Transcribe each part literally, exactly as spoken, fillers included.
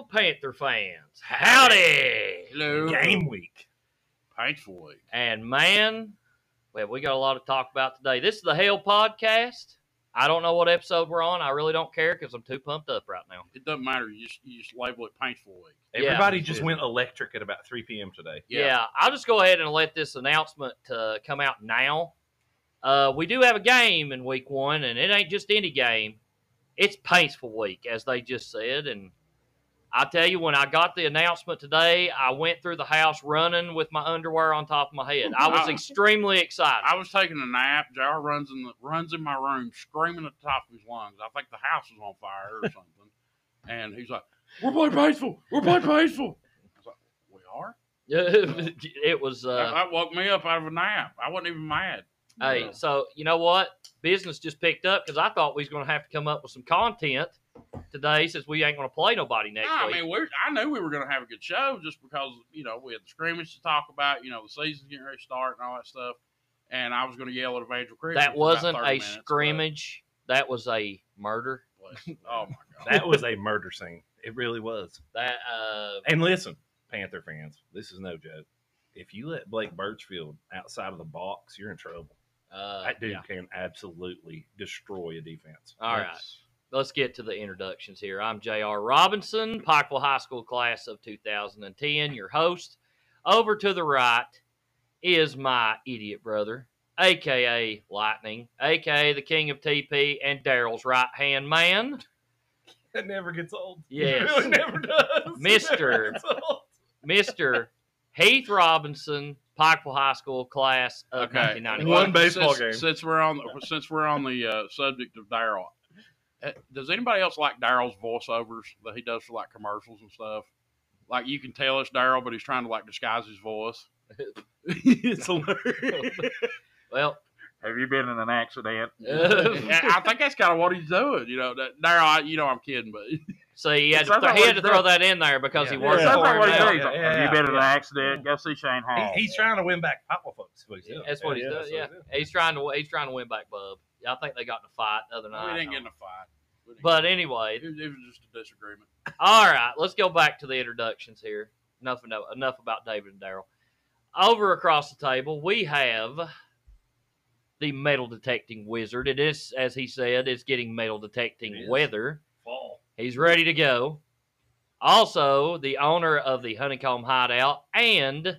Panther fans. Howdy. Hello. Game week. Painful week. And man, well, we got a lot to talk about today. This is the Hell Podcast. I don't know what episode we're on. I really don't care because I'm too pumped up right now. It doesn't matter. You just you just label it painful week. Everybody Yeah. just went electric at about three p.m. today. Yeah. Yeah. I'll just go ahead and let this announcement uh, come out now. Uh, we do have a game in week one, and it ain't just any game. It's Painful week, as they just said. And I tell you, when I got the announcement today, I went through the house running with my underwear on top of my head. I was I- extremely excited. I was taking a nap. J R runs in the runs in my room, screaming at the top of his lungs. I think the house is on fire or something. And he's like, "We're playing painful. We're playing painful." I was like, "We are." It was. Uh, that, that woke me up out of a nap. I wasn't even mad. Hey, Yeah. so you know what? Business just picked up because I thought we was going to have to come up with some content today since we ain't going to play nobody next I week. mean, we're, I knew we were going to have a good show just because, you know, we had the scrimmage to talk about, you know, the season's getting ready to start and all that stuff. And I was going to yell at Evangel Christian. That for wasn't about a thirty minutes, but- scrimmage. That was a murder. Bless- Oh, my God. That was a murder scene. It really was. That uh, And listen, Panther fans, this is no joke. If you let Blake Birchfield outside of the box, you're in trouble. uh That dude yeah. can absolutely destroy a defense. All right. That's- Let's get to the introductions here. I'm J R Robinson, Pikeville High School class of two thousand ten, your host. Over to the right is my idiot brother, a k a. Lightning, a k a the king of T P and Daryl's right-hand man, That never gets old. Yes. It really never does. Mister It never gets old. Mister Heath Robinson, Pikeville High School class of Okay. nineteen ninety-one. One baseball since, game. Since we're on the, since we're on the uh, subject of Daryl, uh, does anybody else like Daryl's voiceovers that he does for like commercials and stuff? Like you can tell it's Daryl, but he's trying to like disguise his voice. It's hilarious. Well, Have you been in an accident? Yeah, I think that's kind of what he's doing. You know, that, Daryl. I- You know, I'm kidding, but see, he had, Sounds to, like he had what to he throw does. that in there because he Yeah. works Yeah, for that's him what he now. does. Yeah, yeah, Have you been in yeah. an accident? Go see Shane Hall. He, he's trying to win back Pikeville folks. What he's doing. That's what he's Yeah, doing. that's Yeah, what he's doing. he's trying to he's trying to win back Bub. I think they got in a fight the other we night. didn't get in a fight. We didn't But get- anyway, it was, it was just a disagreement. all right, let's go back to the introductions here. Enough enough, enough about David and Daryl. Over across the table, we have the metal detecting wizard. It is, as he said, it's getting metal detecting It is. weather. Fall. He's ready to go. Also, the owner of the Honeycomb Hideout and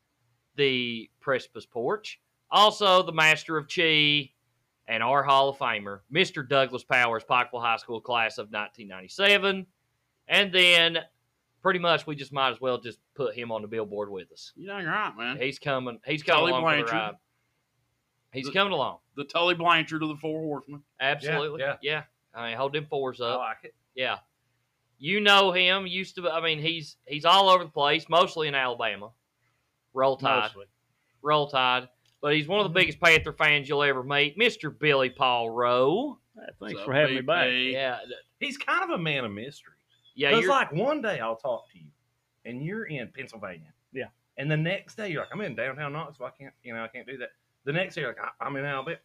the Precipice Porch. Also, the master of Chi and our Hall of Famer, Mister Douglas Powers, Pikeville High School class of nineteen ninety-seven. And then, pretty much, we just might as well just put him on the billboard with us. You know, you're right, man. He's coming. He's coming Tully along for the Blanchard. ride. He's The- coming along. The Tully Blanchard of the Four Horsemen. Absolutely. yeah. yeah. I mean, hold them fours I up. like it. Yeah. You know him. Used to. I mean, he's he's all over the place. Mostly in Alabama. Roll Tide. Mostly. Roll Tide. But he's one of the biggest Panther fans you'll ever meet, Mister Billy Paul Rowe. Hey, Thanks What's for up, having me B P? back. Yeah. th- He's kind of a man of mystery. Yeah. Because You're, like one day I'll talk to you, and you're in Pennsylvania. Yeah. And the next day you're like, I'm in downtown Knoxville. I can't, you know, I can't do that. The next day you're like, I, I'm in Alabama.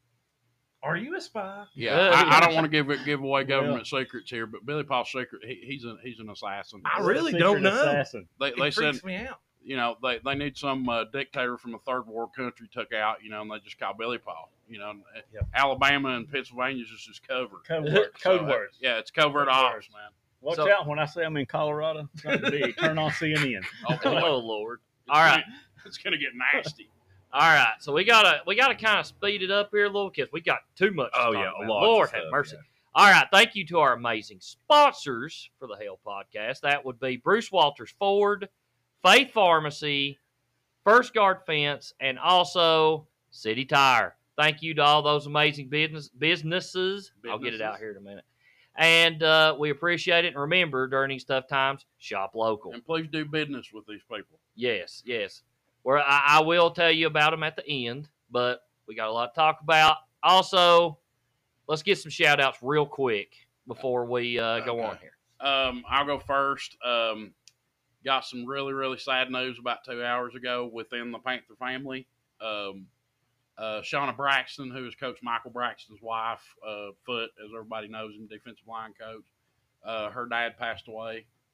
Are you a spy? Yeah, Uh, I, I don't want to give it- give away government Well- secrets here, but Billy Paul's secret, he, he's an he's an assassin. I really Secret don't know. Assassin. They It they said freaks me out. you know they, they need some uh, dictator from a third world country took out, you know, and they just call Billy Paul. You know, and, uh, Yep. Alabama and Pennsylvania is just just covered. Code, word, code So, uh, words. Yeah, it's covert Code ops, words. man. Watch So- out when I say I'm in Colorado. It's going to be turn on C N N. Oh, boy. oh Lord. All right. It's gonna get nasty. All right. So we gotta we gotta kind of speed it up here a little because we got too much. to Oh talk yeah, a about. lot. Lord of have stuff, mercy. yeah. All right, thank you to our amazing sponsors for the Hell Podcast. That would be Bruce Walters Ford, Faith Pharmacy, First Guard Fence, and also City Tire. Thank you to all those amazing business businesses. I'll get it out Businesses. here in a minute. And uh, we appreciate it. And remember, during these tough times, shop local. And please do business with these people. Yes, yes. Where I, I will tell you about them at the end, but we got a lot to talk about. Also, let's get some shout outs real quick before we uh, go on Okay. here. Um, I'll go first. Um, got some really, really sad news about two hours ago within the Panther family. Um, uh, Shauna Braxton, who is Coach Michael Braxton's wife, uh, Foot, as everybody knows him, defensive line coach. Uh, her dad passed away.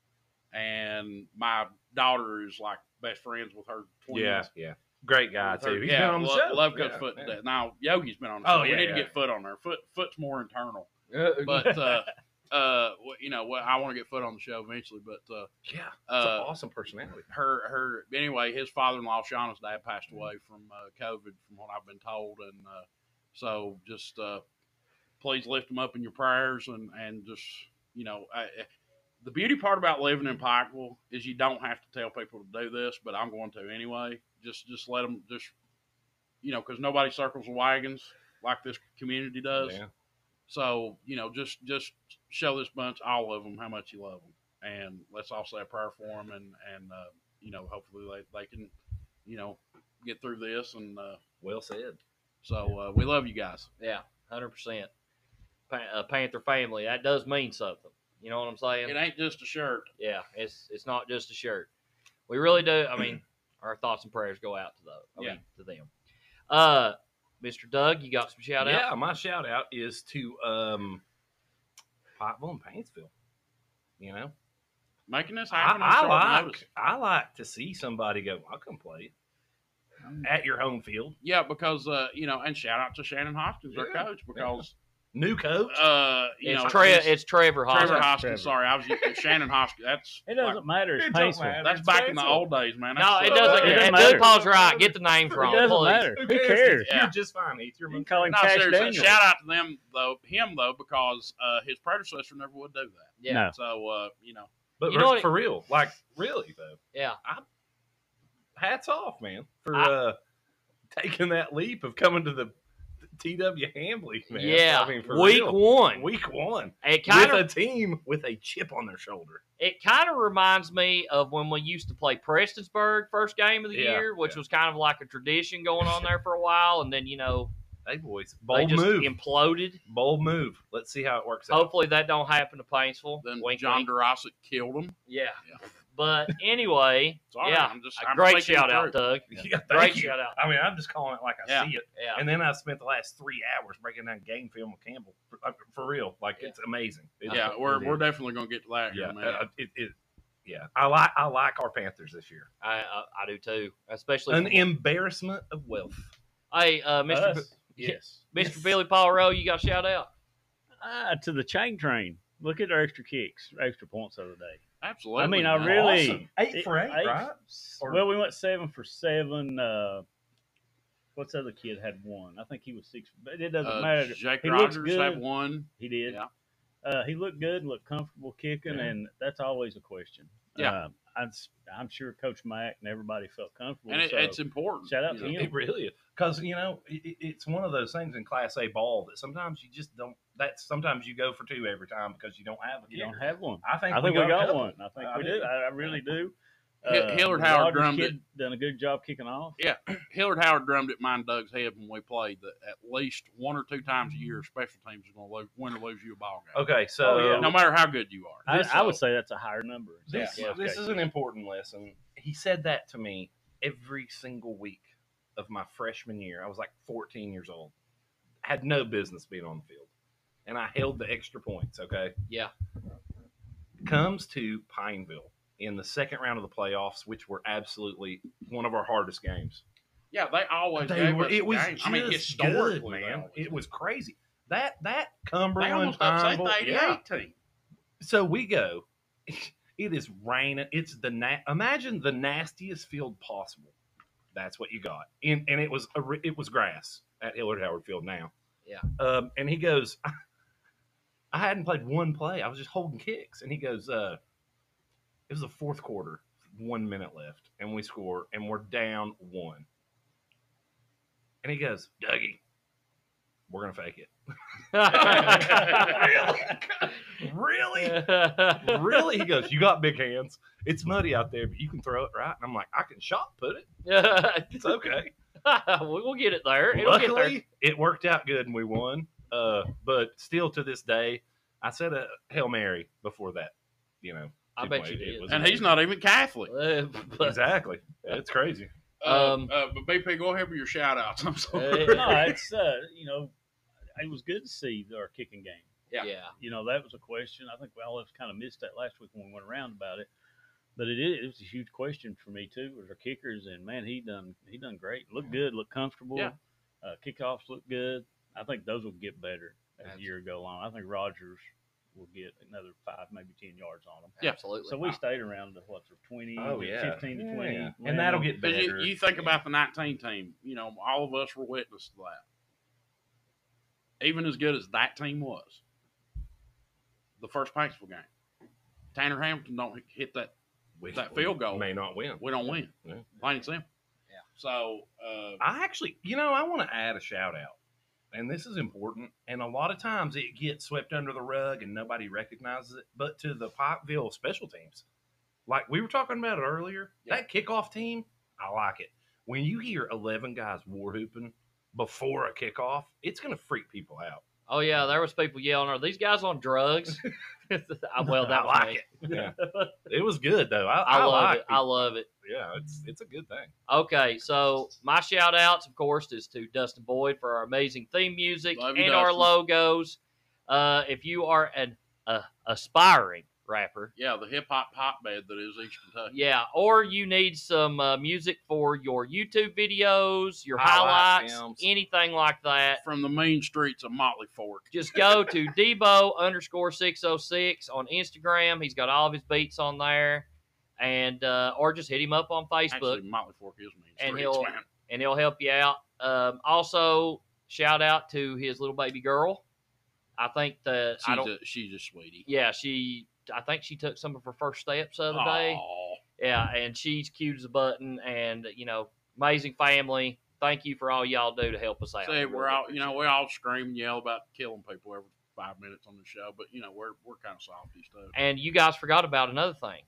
and my daughter is like best friends with her twins. Yeah, yeah. Great guy With her- too. He's yeah, been on the love, show. Love Coach Yeah, Foot. yeah. to death. Now Yogi's been on the Oh, show. yeah, we need yeah. to get Foot on there. Foot Foot's more internal, Uh, but uh, uh, well, you know, well, I want to get Foot on the show eventually. But uh, Yeah, it's uh, an awesome personality. her her anyway, his father-in-law Shauna's dad passed away from uh, COVID, from what I've been told, and uh, so just uh, please lift him up in your prayers, and and just you know, I, the beauty part about living in Pikeville is you don't have to tell people to do this, but I'm going to anyway. Just just let them just you know, because nobody circles the wagons like this community does. Yeah. So you know, just just show this bunch, all of them, how much you love them, and let's all say a prayer for them, and and uh, you know, hopefully they, they can, you know, get through this, and uh, Well said. so uh, we love you guys. yeah, hundred percent. A Panther family. That does mean something. You know what I'm saying? It ain't just a shirt. Yeah, it's it's not just a shirt. We really do. I mean, our thoughts and prayers go out to those. I Yeah. mean, to them. Uh, Mister Doug, you got some shout Yeah, out? my shout out is to um, Pikeville and Paintsville. You know, Making this I, happen on I short like notice. I like to see somebody go, I'll come play at your home field. Yeah, because uh, you know, and shout out to Shannon Hoskins, our Yeah. coach, because New coach. uh, you It's know, Tre- it's- it's Trevor Hoskins. Trevor Hoskins. Trevor. Sorry, I was using Shannon Hoskins. That's It doesn't like- matter. It's It don't painful. matter. that's It's back in the Paintsville. old days, man. No, That's it so- doesn't. It doesn't and matter. Paul's right. Get the names It wrong, doesn't please. matter. Who Who cares? cares? Yeah. You're just fine. Heath. You're You can call him No, Cash seriously, Daniel. shout out to them though, him though, because uh, his predecessor never would do that. Yeah, No. So uh, you know, But You know what- for real, like really though, yeah. hats off, man, for I- uh, taking that leap of coming to the T W Hambly, man. Yeah, I mean, for week real. one. Week one. It kind With of a team with a chip on their shoulder. it kind of reminds me of when we used to play Prestonsburg first game of the Yeah, year, which yeah. was kind of like a tradition going on there for a while, and then you know Hey, boys. they Bold just move. imploded. Bold move. Let's see how it works out. Hopefully that don't happen to Paintsville. then Wink, John wink. Durasic killed him. Yeah. Yeah. But anyway, It's all right. yeah, I'm just a I'm great speaking shout the out, truth. Doug. Yeah, thank Great you. shout out. I mean, I'm just calling it like I Yeah. see it. Yeah. And then I spent the last three hours breaking down game film with Campbell. For, uh, for real. Like, Yeah. it's amazing. It's, Yeah, we're it we're is. definitely gonna get to that here, Yeah, man. uh, it, it, yeah. I like I like our Panthers this year. I, I I do too, especially. An from- embarrassment of wealth. hey, uh, Mister Us? B- Yes. Mister Billy Paul Rowe, you got a shout out. Ah, to the chain train. Look at our extra kicks, extra points the other day. Absolutely. I mean, I man. really Awesome. Eight for eight, right? Or- Well, we went seven for seven. Uh, what's the other kid had one? I think he was six. But it doesn't Uh, matter. Jake He looks Rogers had good. one. He did. Yeah. Uh, he looked good, looked comfortable kicking, Yeah. and that's always a question. Yeah. Uh, I'm, I'm sure Coach Mack and everybody felt comfortable. And it, so it's important. shout out you to know. him. It really is. Because, you know, it, it- it's one of those things in Class A ball that sometimes you just don't. That's sometimes you go for two every time because you don't have a you kicker. don't have one. I think I think we a got couple. one. I think I we do. do. I, I really do. Hi- Hillard Howard Rogers drummed kid done a good job kicking off. Hillard Howard drummed at mine Doug's head when we played that at least one or two times a year, special teams is going to lose, win or lose you a ball game. Okay, so Oh, yeah. No matter how good you are. I, This- I would say that's a higher number. This, Yeah. this is an important lesson. He said that to me every single week of my freshman year. I was like fourteen years old. Had no business being on the field. And I held the extra points, okay? Yeah. Comes to Pineville in the second round of the playoffs, which were absolutely one of our hardest games. Yeah, they always They gave were, us it was games. I mean, just historically, good, they man. always It did. was crazy. That that They Cumberland, almost upset Pineville, the eighty-eight yeah. team. So we go. It is raining. It's the na- imagine the nastiest field possible. That's what you got. And and it was a, re- it was grass at Hillard Howard Field now. Yeah. Um, and he goes, I hadn't played one play. I was just holding kicks. And he goes, uh, it was the fourth quarter, one minute left, and we score, and we're down one. And he goes, Dougie, we're gonna fake it. Really? Really? Really? He goes, you got big hands. It's muddy out there, but you can throw it right. And I'm like, I can shot put it. It's okay. We'll get it there. It'll get there. Luckily, it worked out good and we won. Uh, but still to this day, I said a Hail Mary before that. You know, I took bet place. you It did. was And he's amazing. not even Catholic. Uh, but- Exactly. It's crazy. Uh, Um, uh, but B P, go ahead with your shout outs. I'm Uh, sorry. no, it's uh, you know, it was good to see our kicking game. Yeah. yeah. You know, that was a question. I think we all have kind of missed that last week when we went around about it. But it is it was a huge question for me too. Was our kickers, and man, he done he done great. Looked good, looked comfortable. Yeah. Uh, kickoffs looked good. I think those will get better as the Absolutely. year go on. I think Rogers will get another five, maybe ten yards on them. Yeah. Absolutely. So we stayed around the what, the twenty, Oh, to yeah. fifteen to Yeah. twenty, And landing. that'll get Because better. you, you think about the nineteen team, you know, all of us were witness to that. Even as good as that team was, the first Paintsville game, Tanner Hamilton don't hit that, We- that we field goal. may not win. we don't win. Yeah. Plain and simple. Yeah. So, uh, I actually, you know, I want to add a shout out, and this is important. And a lot of times it gets swept under the rug and nobody recognizes it. But to the Pikeville special teams, like we were talking about it earlier, Yeah. that kickoff team, I like it. When you hear eleven guys war hooping before a kickoff, it's going to freak people out. Oh yeah, there was people yelling, "Are these guys on drugs?" Well, that I was like me. it. Yeah, it was good though. I, I, I, love like it. I love it. Yeah, it's it's a good thing. Okay, so my shout outs, of course, is to Dustin Boyd for our amazing theme music Love you, and our Dustin. logos. Uh, if you are an uh, aspiring rapper, yeah, the hip hop hotbed that is East Kentucky. yeah, or you need some uh, music for your YouTube videos, your Highlight highlights, films. anything like that, From the mean streets of Motley Fork. just go to Debo underscore six oh six on Instagram. He's got all of his beats on there, and uh, or just hit him up on Facebook. Actually, Motley Fork is mean And streets, he'll- man. and he'll help you out. Um, also, shout out to his little baby girl. I think that I She's don't. a, she's a sweetie. Yeah, she. I think she took some of her first steps the other day. Aw. Yeah, and she's cute as a button, and you know, amazing family. Thank you for all y'all do to help us out. See, We we're really all, you know, appreciate we all scream and yell about killing people every five minutes on the show, but you know, we're we're kind of softy stuff. it. And you guys forgot about another thing.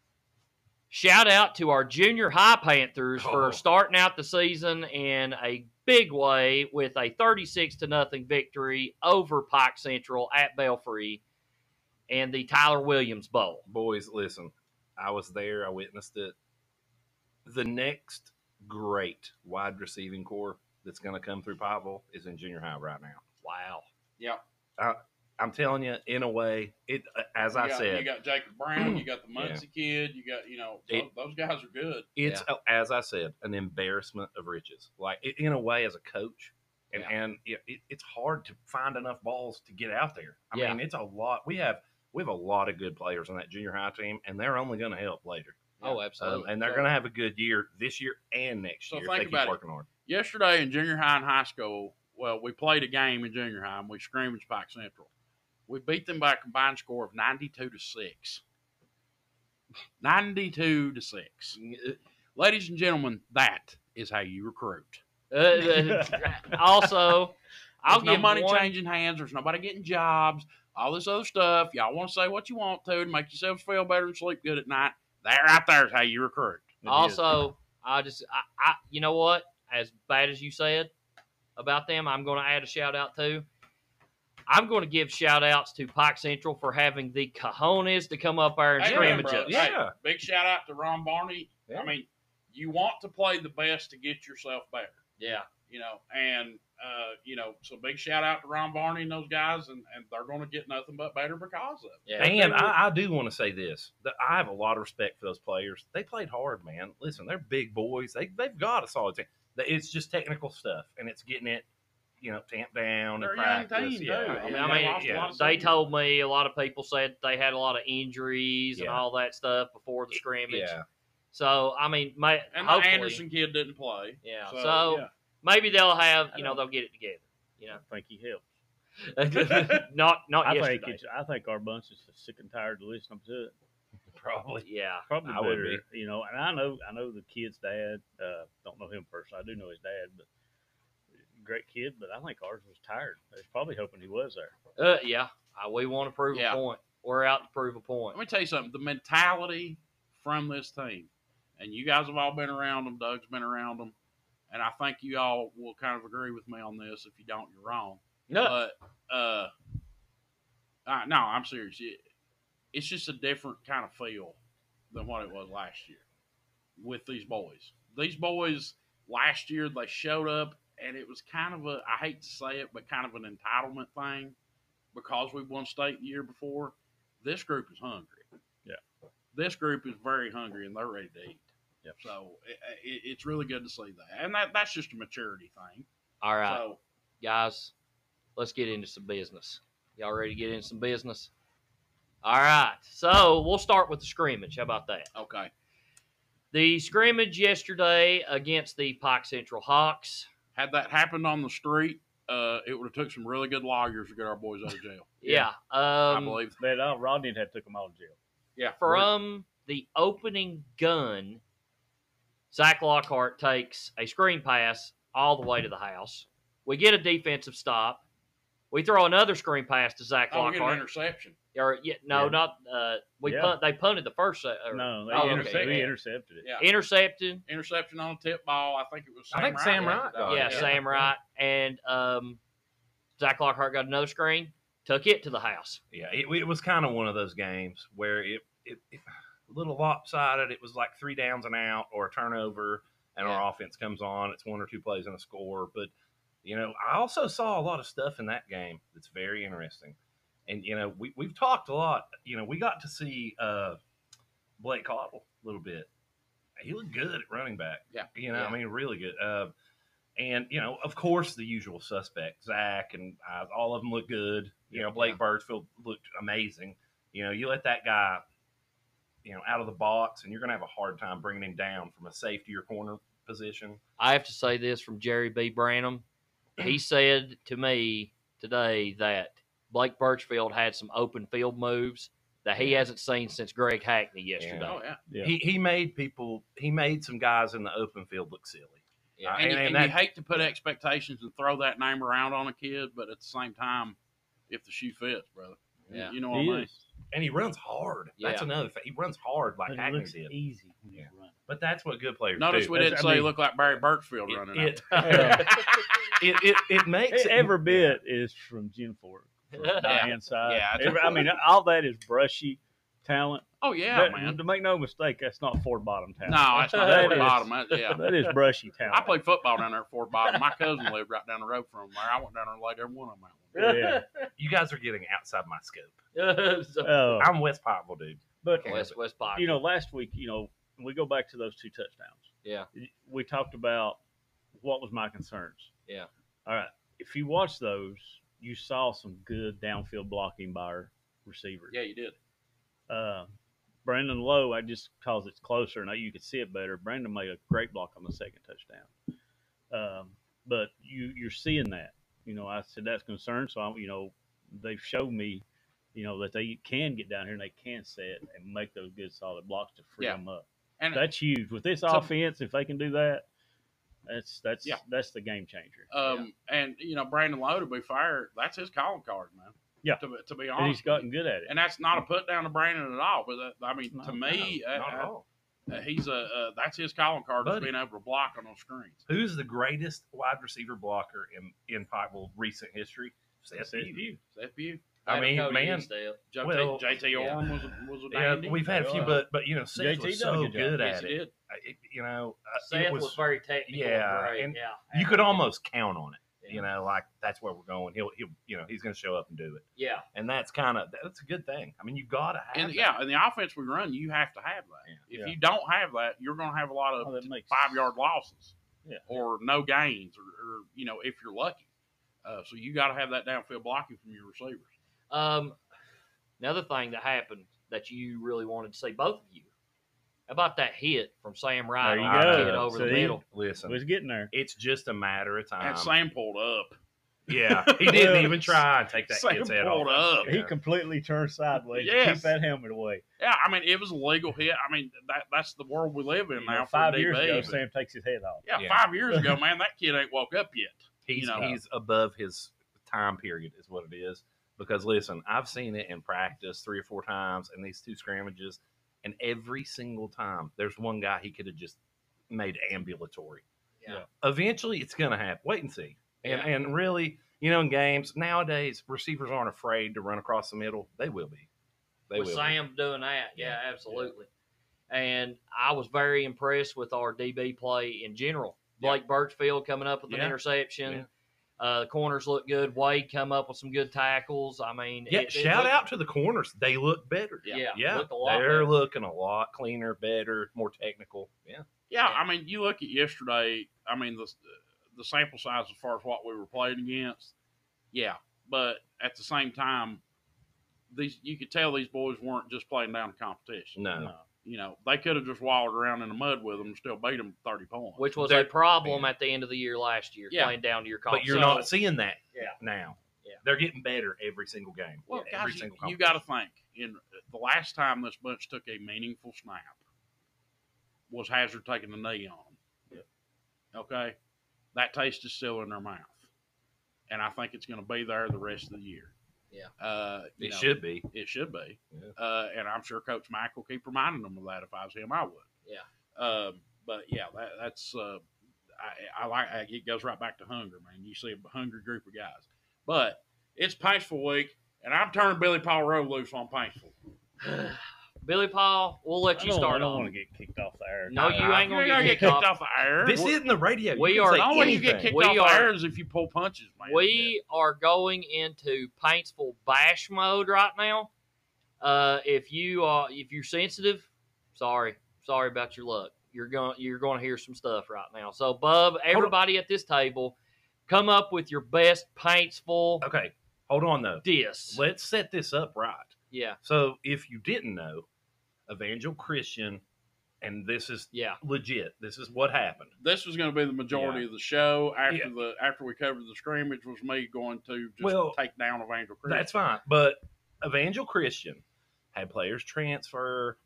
Shout out to our junior high Panthers Oh. for starting out the season in a big way with a thirty-six to nothing victory over Pike Central at Belfry and the Tyler Williams Bowl. Boys, listen, I was there. I witnessed it. The next great wide receiving core that's going to come through Pikeville is in junior high right now. Wow. Yeah, I'm telling you, in a way, it as I you got, said, you got Jacob Brown, you got the Muncie kid, you got, you know, so It- those guys are good. it's uh, as I said, an embarrassment of riches. Like it, in a way, as a coach, and Yeah. and it, it, it's hard to find enough balls to get out there. I Yeah. mean, it's a lot. We have we have a lot of good players on that junior high team, and they're only going to help later. Oh, Um, absolutely. and they're So- going to have a good year this year and next So year. think if they about keep it. working hard. Yesterday in junior high and high school, well, we played a game in junior high and we scrimmaged Pike Central. We beat them by a combined score of ninety-two to six. ninety-two to six. Ladies and gentlemen, that is how you recruit. Uh, uh, also, I'll There's no give money one, changing hands. There's nobody getting jobs. All this other stuff. Y'all want to say what you want to to make yourselves feel better and sleep good at night. That right there is how you recruit. It is. Also, I just, I, I, you know what? As bad as you said about them, I'm going to add a shout out too. I'm going to give shout outs to Pike Central for having the cojones to come up there and Hey, scrimmage bro, us. hey, Yeah. big shout out to Ron Barney. Yeah. I mean, you want to play the best to get yourself better. Yeah. You know, and uh, you know, so big shout out to Ron Barney and those guys, and, and they're going to get nothing but better because of it. Yeah. And I, I do want to say this: that I have a lot of respect for those players. They played hard, man. Listen, they're big boys. They they've got a solid team. It's just technical stuff, and it's getting it, you know, tamped down They're and a young practice. team, yeah, too. I mean, They I mean, lost a yeah. lot of They seniors. told me a lot of people said they had a lot of injuries and Yeah. all that stuff before the scrimmage. yeah. So, I mean, may, And the hopefully, Anderson kid didn't play. yeah. So, So, yeah. maybe they'll have, I you know, don't- they'll get it together. You I know, think he helped. not not I yesterday. think it's, I think our bunch is sick and tired of listening to it. Probably. yeah. Probably I would better, you know. And I know, I know the kid's dad. Uh, don't know him personally. I do know his dad, but great kid. But I think ours was tired. They was probably hoping he was there. Uh, yeah. Uh, we want to prove Yeah. a point. We're out to prove a point. Let me tell you something. The mentality from this team, and you guys have all been around them. Doug's been around them, and I think you all will kind of agree with me on this. If you don't, you're wrong. No. But uh, uh no, I'm serious. It, it's just a different kind of feel than what it was last year with these boys. These boys last year, they showed up, and it was kind of a, I hate to say it, but kind of an entitlement thing because we won state the year before. This group is hungry. Yeah. this group is very hungry and they're ready to eat. Yep. So it, it, it's really good to see that, and that that's just a maturity thing. All right, So guys, let's get into some business. Y'all ready to get into some business? All right, so we'll start with the scrimmage. How about that? okay, The scrimmage yesterday against the Pike Central Hawks. had that happened on the street, uh, it would have took some really good lawyers to get our boys out of jail. Yeah, I um, believe. That uh, Rodney had took them all to jail. Yeah, from the opening gun, Zach Lockhart takes a screen pass all the way to the house. We get a defensive stop. We throw another screen pass to Zach oh, we get an Lockhart. interception. Or yeah, no, Yeah. not uh, we Yeah. punt. They punted the first. Uh, or- No, they, oh, okay, intercept, yeah. they intercepted it. Yeah, intercepted. interception on a tip ball. I think it was. I Sam think Sam Wright. Wright got it. Yeah, yeah. Sam Wright and um, Zach Lockhart got another screen. Took it to the house. Yeah, it, it was kind of one of those games where it, it, it a little lopsided. It was like three downs and out or a turnover, and Yeah. our offense comes on. It's one or two plays and a score. But, you know, I also saw a lot of stuff in that game that's very interesting. And, you know, we, we've talked a lot. You know, we got to see uh, Blake Cottle a little bit. He looked good at running back. Yeah. You know, Yeah. I mean, really good. Uh, and, you know, of course, the usual suspect, Zach, and uh, all of them look good. You know, Blake Yeah. Birdsfield looked amazing. You know, you let that guy, you know, out of the box, and you're going to have a hard time bringing him down from a safety or corner position. I have to say this from Jerry B. Branham. He said to me today that Blake Birchfield had some open field moves that he hasn't seen since Greg Hackney yesterday. Oh yeah. Yeah. He he made people, he made some guys in the open field look silly. Yeah. Uh, And, you, and and that- you hate to put expectations and throw that name around on a kid, but at the same time, if the shoe fits, brother, You- Yeah. you know what He I mean. is. And he runs hard. That's Yeah. another thing. He runs hard like But it Hackney looks did. easy when you Yeah. run. But that's what good players Notice do. we That's- didn't I say he mean- looked like Barry Birchfield It, running it, out. it, it, it makes it, Every bit is from Jim Ford. From Diane side. Yeah, it's- Every- I mean, all that is brushy talent. Oh yeah, That- man. To make no mistake, that's not Ford Bottom talent. No, that's not That Fort is- Bottom. That, yeah. That is brushy talent. I played football down there at Fort Bottom. My cousin lived right down the road from there. I went down there and laid every one of them out. Yeah. you guys are getting outside my scope. So- Uh, I'm West Pikeville, dude. but West West Pike. you know, last week, you know, we go back to those two touchdowns. Yeah. We talked about what was my concerns. Yeah. All right. If you watch those, you saw some good downfield blocking by our receivers. Yeah, you did. Uh, Brandon Lowe, I just because it's closer and you could see it better. Brandon made a great block on the second touchdown. Um, but you you're seeing that. You know, I said that's concerned. So I'm, you know, they've showed me, you know, that they can get down here and they can set and make those good solid blocks to free Yeah. them up. And That's huge with this So- offense. If they can do that, that's that's Yeah. that's the game changer. um, and you know, Brandon Lowe, to be fair, that's his calling card, man. Yeah. To, be- to be And honest, he's gotten good at it. and that's not a put down to Brandon at all. But that, I mean, No, to me, No, uh, not at all. uh, he's a uh, that's his calling card, is Buddy. being able to block on those screens. Who's the greatest wide receiver blocker in, in Pikeville recent history? Seth Seth Pugh. Pugh. Seth Pugh, I mean, Cody man, Eastdale. J T, Well, J T yeah. Orm was a, was a yeah, dandy. we've had a few, Uh, but but you know, Seth J T was done a so good job. good Yes, at he it. did. I- it. You know, uh, Seth it was, was, very technical. yeah, and great. and yeah. you could almost count on it. Yeah. You know, like that's where we're going. He'll he'll you know he's going to show up and do it, Yeah. and that's kind of that's a good thing. I mean, you got to have And that. yeah, and the offense we run, you have to have that. Yeah. If Yeah. you don't have that, you're going to have a lot of Oh, that makes five yard losses, Yeah. or no gains, or, or you know, if you're lucky. Uh, so you got to have that downfield blocking from your receivers. Um, another thing that happened that you really wanted to see, both of you, about that hit from Sam Wright There you on the go. kid over the See? middle. Listen, was getting there. it's just a matter of time. And Sam pulled up. Yeah, he didn't Well, even try and take that Sam kid's head pulled off. up. He Yeah. completely turned sideways to Yes. keep that helmet away. Yeah, I mean, it was a legal hit. I mean, that that's the world we live in You now. know, for five D B, years ago, but- Sam takes his head off. Yeah, Yeah. five years ago, man, that kid ain't woke up yet. He's you know. he's above his time period, is what it is. Because listen, I've seen it in practice three or four times in these two scrimmages, and every single time there's one guy he could have just made ambulatory. Yeah. Eventually, it's going to happen. Wait and see. And Yeah. and really, you know, in games nowadays, receivers aren't afraid to run across the middle. They will be. They With will. Sam doing that, yeah, absolutely. And I was very impressed with our D B play in general. Yeah. Blake Birchfield coming up with an Yeah. interception. Yeah. Uh, the corners look good. Wade come up with some good tackles. I mean, Yeah, it- it shout looked- out to the corners. They look better. Yeah, yeah, looked a lot they're better. looking a lot cleaner, better, more technical. Yeah, Yeah, Yeah. I mean, you look at yesterday. I mean, the the sample size as far as what we were playing against. Yeah, but at the same time, these you could tell these boys weren't just playing down the competition. no, No. You know, they could have just wallowed around in the mud with them and still beat them thirty points. which was They're- a problem yeah. at the end of the year last year, Yeah. playing down to your but you're competition. not seeing that Yeah. now. Yeah. They're getting better every single game. Well, every guys, single you, you competition. got to think. In the last time this bunch took a meaningful snap was Hazard taking the knee on them. Okay, that taste is still in their mouth, and I think it's going to be there the rest of the year. Yeah. uh, you It know, should be. It should be, Yeah. uh, and I'm sure Coach Mack will keep reminding them of that. If I was him, I would. Yeah. Um, but yeah, that, that's uh, I, I like. I, it goes right back to hunger, man. You see a hungry group of guys. But it's Paintsville week, and I'm turning Billy Paul Rowe loose on Paintsville. Billy Paul, we'll let I you don't, start I don't on. want to get kicked off the air. No, you ain't You're gonna gonna get get kicked kicked off the air. This We- isn't the radio. You we can are- say the only way you get anything. kicked We off the are- air is if you pull punches, man. We are going into Paintsville bash mode right now. Uh, if you are if you're sensitive, sorry, sorry about your luck. You're going you're going to hear some stuff right now. So, Bub, everybody at this table, come up with your best Paintsville Okay, hold on though. diss. Let's set this up right. Yeah, So, if you didn't know, Evangel Christian, and this is yeah, legit. This is what happened. This was going to be the majority Yeah. of the show. After Yeah. the after we covered the scrimmage, was me going to just Well, take down Evangel Christian. That's fine. But Evangel Christian had players transfer.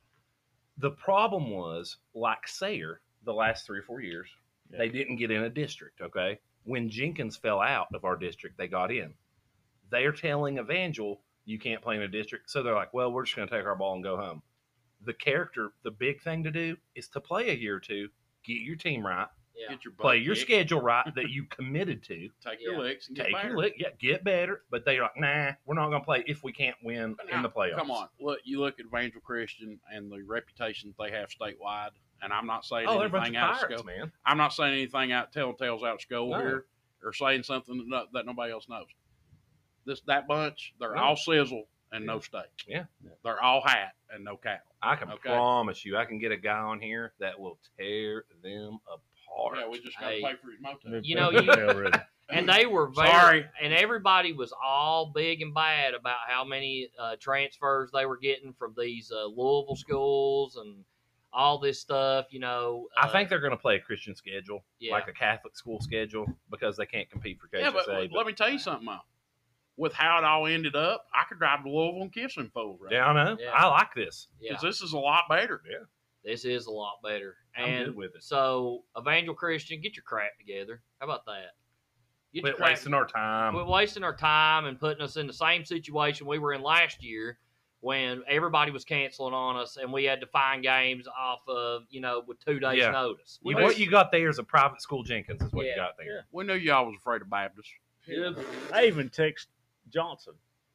The problem was, like Sayre, the last three or four years, Yeah. they didn't get in a district, okay? When Jenkins fell out of our district, they got in. They're telling Evangel, you can't play in a district. So they're like, well, we're just going to take our ball and go home. The character, the big thing to do is to play a year or two, get your team right, yeah. Get your butt play your kicked, schedule right that you committed to. take your Yeah. licks, and get Take better. your lick, yeah, get better. But they're like, nah, we're not going to play if we can't win But in now, the playoffs. Come on, look, you look at Evangel Christian and the reputation that they have statewide, and I'm not saying Oh, they're a bunch anything of out of pirates, school. man. I'm not saying anything out telling tales out of school No. here, or saying something that, no, that nobody else knows. This that bunch, they're No. all sizzle and no steak. Yeah. They're all hat and no cattle. I can Okay. promise you, I can get a guy on here that will tear them apart. Yeah, we just got to Hey. pay for his motel. You know, you- already. And they were very, Sorry. and everybody was all big and bad about how many uh, transfers they were getting from these uh, Louisville schools and all this stuff. You know, I uh, think they're going to play a Christian schedule, Yeah. like a Catholic school schedule, because they can't compete for K Yeah, S S but, A. let me tell you something, though. With how it all ended up, I could drive to Louisville and kiss them fools, right? yeah, I know. Yeah. I like this. yeah, Because this is a lot better. this is a lot better. I'm And good with it. so, Evangel Christian, get your crap together. How about that? Get Quit crap- wasting our time. Quit wasting our time and putting us in the same situation we were in last year when everybody was canceling on us and we had to find games off of, you know, with two days Yeah. notice. You- Well, what you got there is a private school Jenkins, is what you Yeah. got there. We knew y'all was afraid of Baptists. I even text Johnson.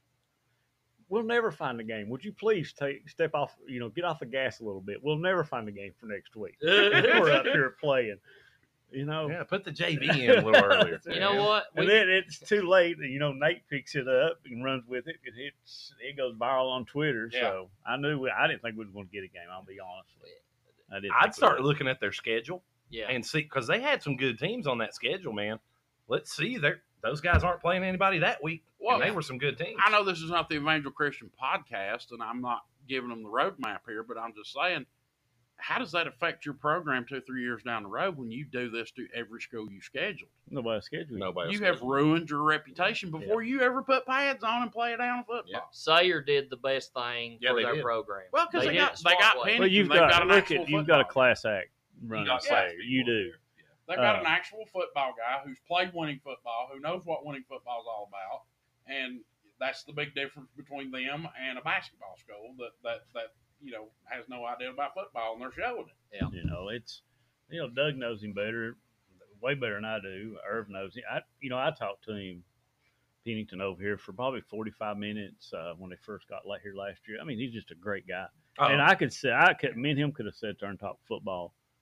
We'll never find the game. Would you please take step off, you know, get off the gas a little bit? We'll never find the game for next week. We're up here playing, you know. Yeah, put the J V in a little earlier. You know what? And We- then it's too late. You know, Nate picks it up and runs with it. It hits. It goes viral on Twitter. Yeah. So I knew. We, I didn't think we were going to get a game. I'll be honest. I didn't. I'd think we start would. looking at their schedule yeah. and see, because they had some good teams on that schedule, man. Let's see. They're, those guys aren't playing anybody that week. Well, and they were some good teams. I know this is not the Evangel Christian podcast, and I'm not giving them the roadmap here, but I'm just saying, how does that affect your program two, three years down the road when you do this to every school you scheduled? Nobody scheduled. Nobody. You else have did. ruined your reputation before you ever put pads on and play it down football. Yeah. Sayer did the best thing Yeah, for they their did. program. Well, because they, did got it they smart got way. Pennington. Well, you've they've got, got an look actual at you've got a football class act You running. got Sayer. six You people do. there. They've got Uh, an actual football guy who's played winning football, who knows what winning football is all about, and that's the big difference between them and a basketball school that that that you know has no idea about football, and they're showing it. You know, it's you know Doug knows him better, way better than I do. Irv knows him. I you know I talked to him, Pennington over here for probably forty-five minutes uh, when they first got la- here last year. I mean, he's just a great guy, Oh, and I could say I could me and him could have sat there and talked football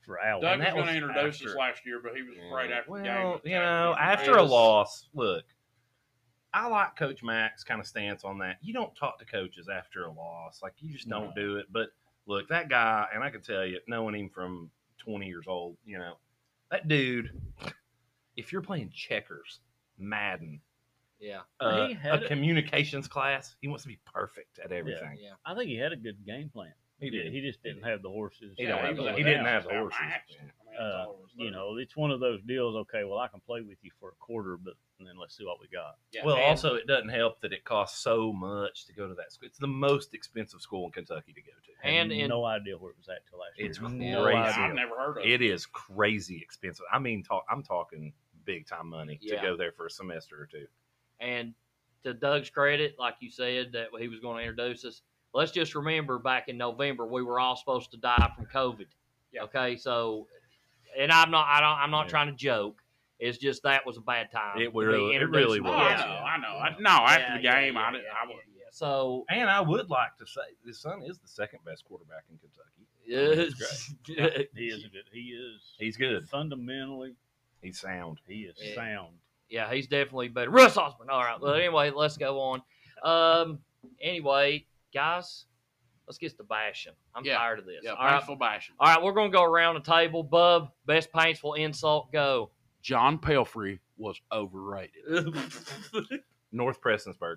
for hours. Doug And was that going to was introduce after- us last year, but he was afraid after the game. Well, that you Jack know, was after gonna a lose. loss, look, I like Coach Mack's kind of stance on that. You don't talk to coaches after a loss. Like, you just don't No. do it. But look, that guy, and I can tell you, knowing him from twenty years old, you know, that dude, if you're playing checkers, Madden, Yeah. uh, He a had it. communications class, he wants to be perfect at everything. Yeah. I think he had a good game plan. He did. He just didn't have the horses. He, Yeah, don't he have was the- a- he didn't yeah, have the he was horses. outmatched. Yeah. I mean, that's Uh, all it was you there. know, it's one of those deals. Okay, well, I can play with you for a quarter, but and then let's see what we got. Yeah. Well, And- also, it doesn't help that it costs so much to go to that school. It's the most expensive school in Kentucky to go to. Had And in no idea where it was at till last year. It's no crazy. Yeah, idea. I've never heard of It is crazy expensive. I mean, talk, I'm talking big time money Yeah. to go there for a semester or two. And to Doug's credit, like you said, that he was going to introduce us. Let's just remember back in November we were all supposed to die from COVID. Yeah. Okay, so and I'm not I don't I'm not Yeah. trying to joke. It's just that was a bad time. It to be really- it introducing really Oh, the was. I kids. know, Yeah. I know. I, no, after Yeah, the yeah, game, yeah, I, didn't, yeah, I yeah, would. yeah. So And I would like to say his son is the second best quarterback in Kentucky. yes. He is a good. He is. He's good. Fundamentally, He's sound. he is Yeah. sound. Yeah, he's definitely better. Russ Osborne. All right. Well, anyway, let's go on. Um. Anyway, guys, let's get to bashing. I'm Yeah. tired of this. Yeah, All right. painful bashing. All right, we're gonna go around the table. Bub, best painful insult. Go. John Pelfrey was overrated. North Prestonsburg.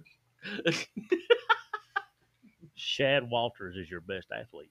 Shad Walters is your best athlete.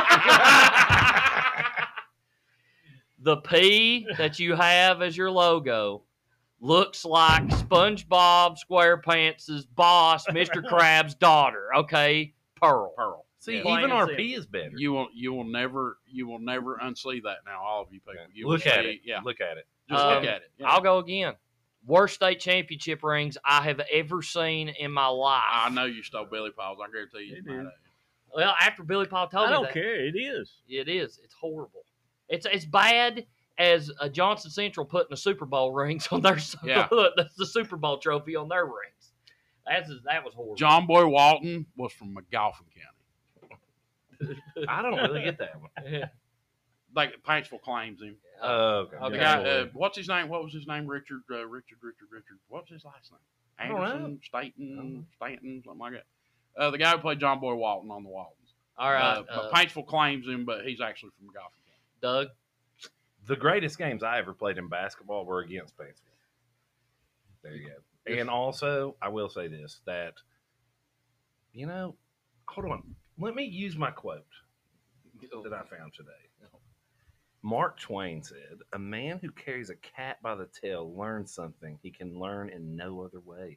The P that you have as your logo looks like SpongeBob SquarePants' boss, Mister Krabs' daughter. Okay, Pearl. Pearl. See, Yeah. Plain even and R simple. P is better. You will, you will never, you will never unsee that now. All of you people, you will Look at see- it. Yeah, Look at it. just Um, look at it. Yeah. I'll go again. Worst state championship rings I have ever seen in my life. I know you stole Billy Paul's. I guarantee you. It might is. have. Well, after Billy Paul told I me don't that, care. It is. it is. It's horrible. It's it's bad as uh, Johnson Central putting the Super Bowl rings on their Yeah. the, the Super Bowl trophy on their rings. That's that was horrible. John Boy Walton was from McGoffin County. I don't really get that one. Like Paintsville claims him. Oh, okay. Okay. The Yeah. guy, uh, what's his name? What was his name? Richard, uh, Richard, Richard, Richard. What's his last name? I don't know. Anderson, Staten, Stanton, something like that. Uh, the guy who played John Boy Walton on the Waltons. All right, Uh, uh, but Paintsville claims him, but he's actually from McGoffin County. Doug. The greatest games I ever played in basketball were against Paintsville. There you go. And also, I will say this, that, you know, hold on. Let me use my quote that I found today. Mark Twain said, "A man who carries a cat by the tail learns something he can learn in no other way."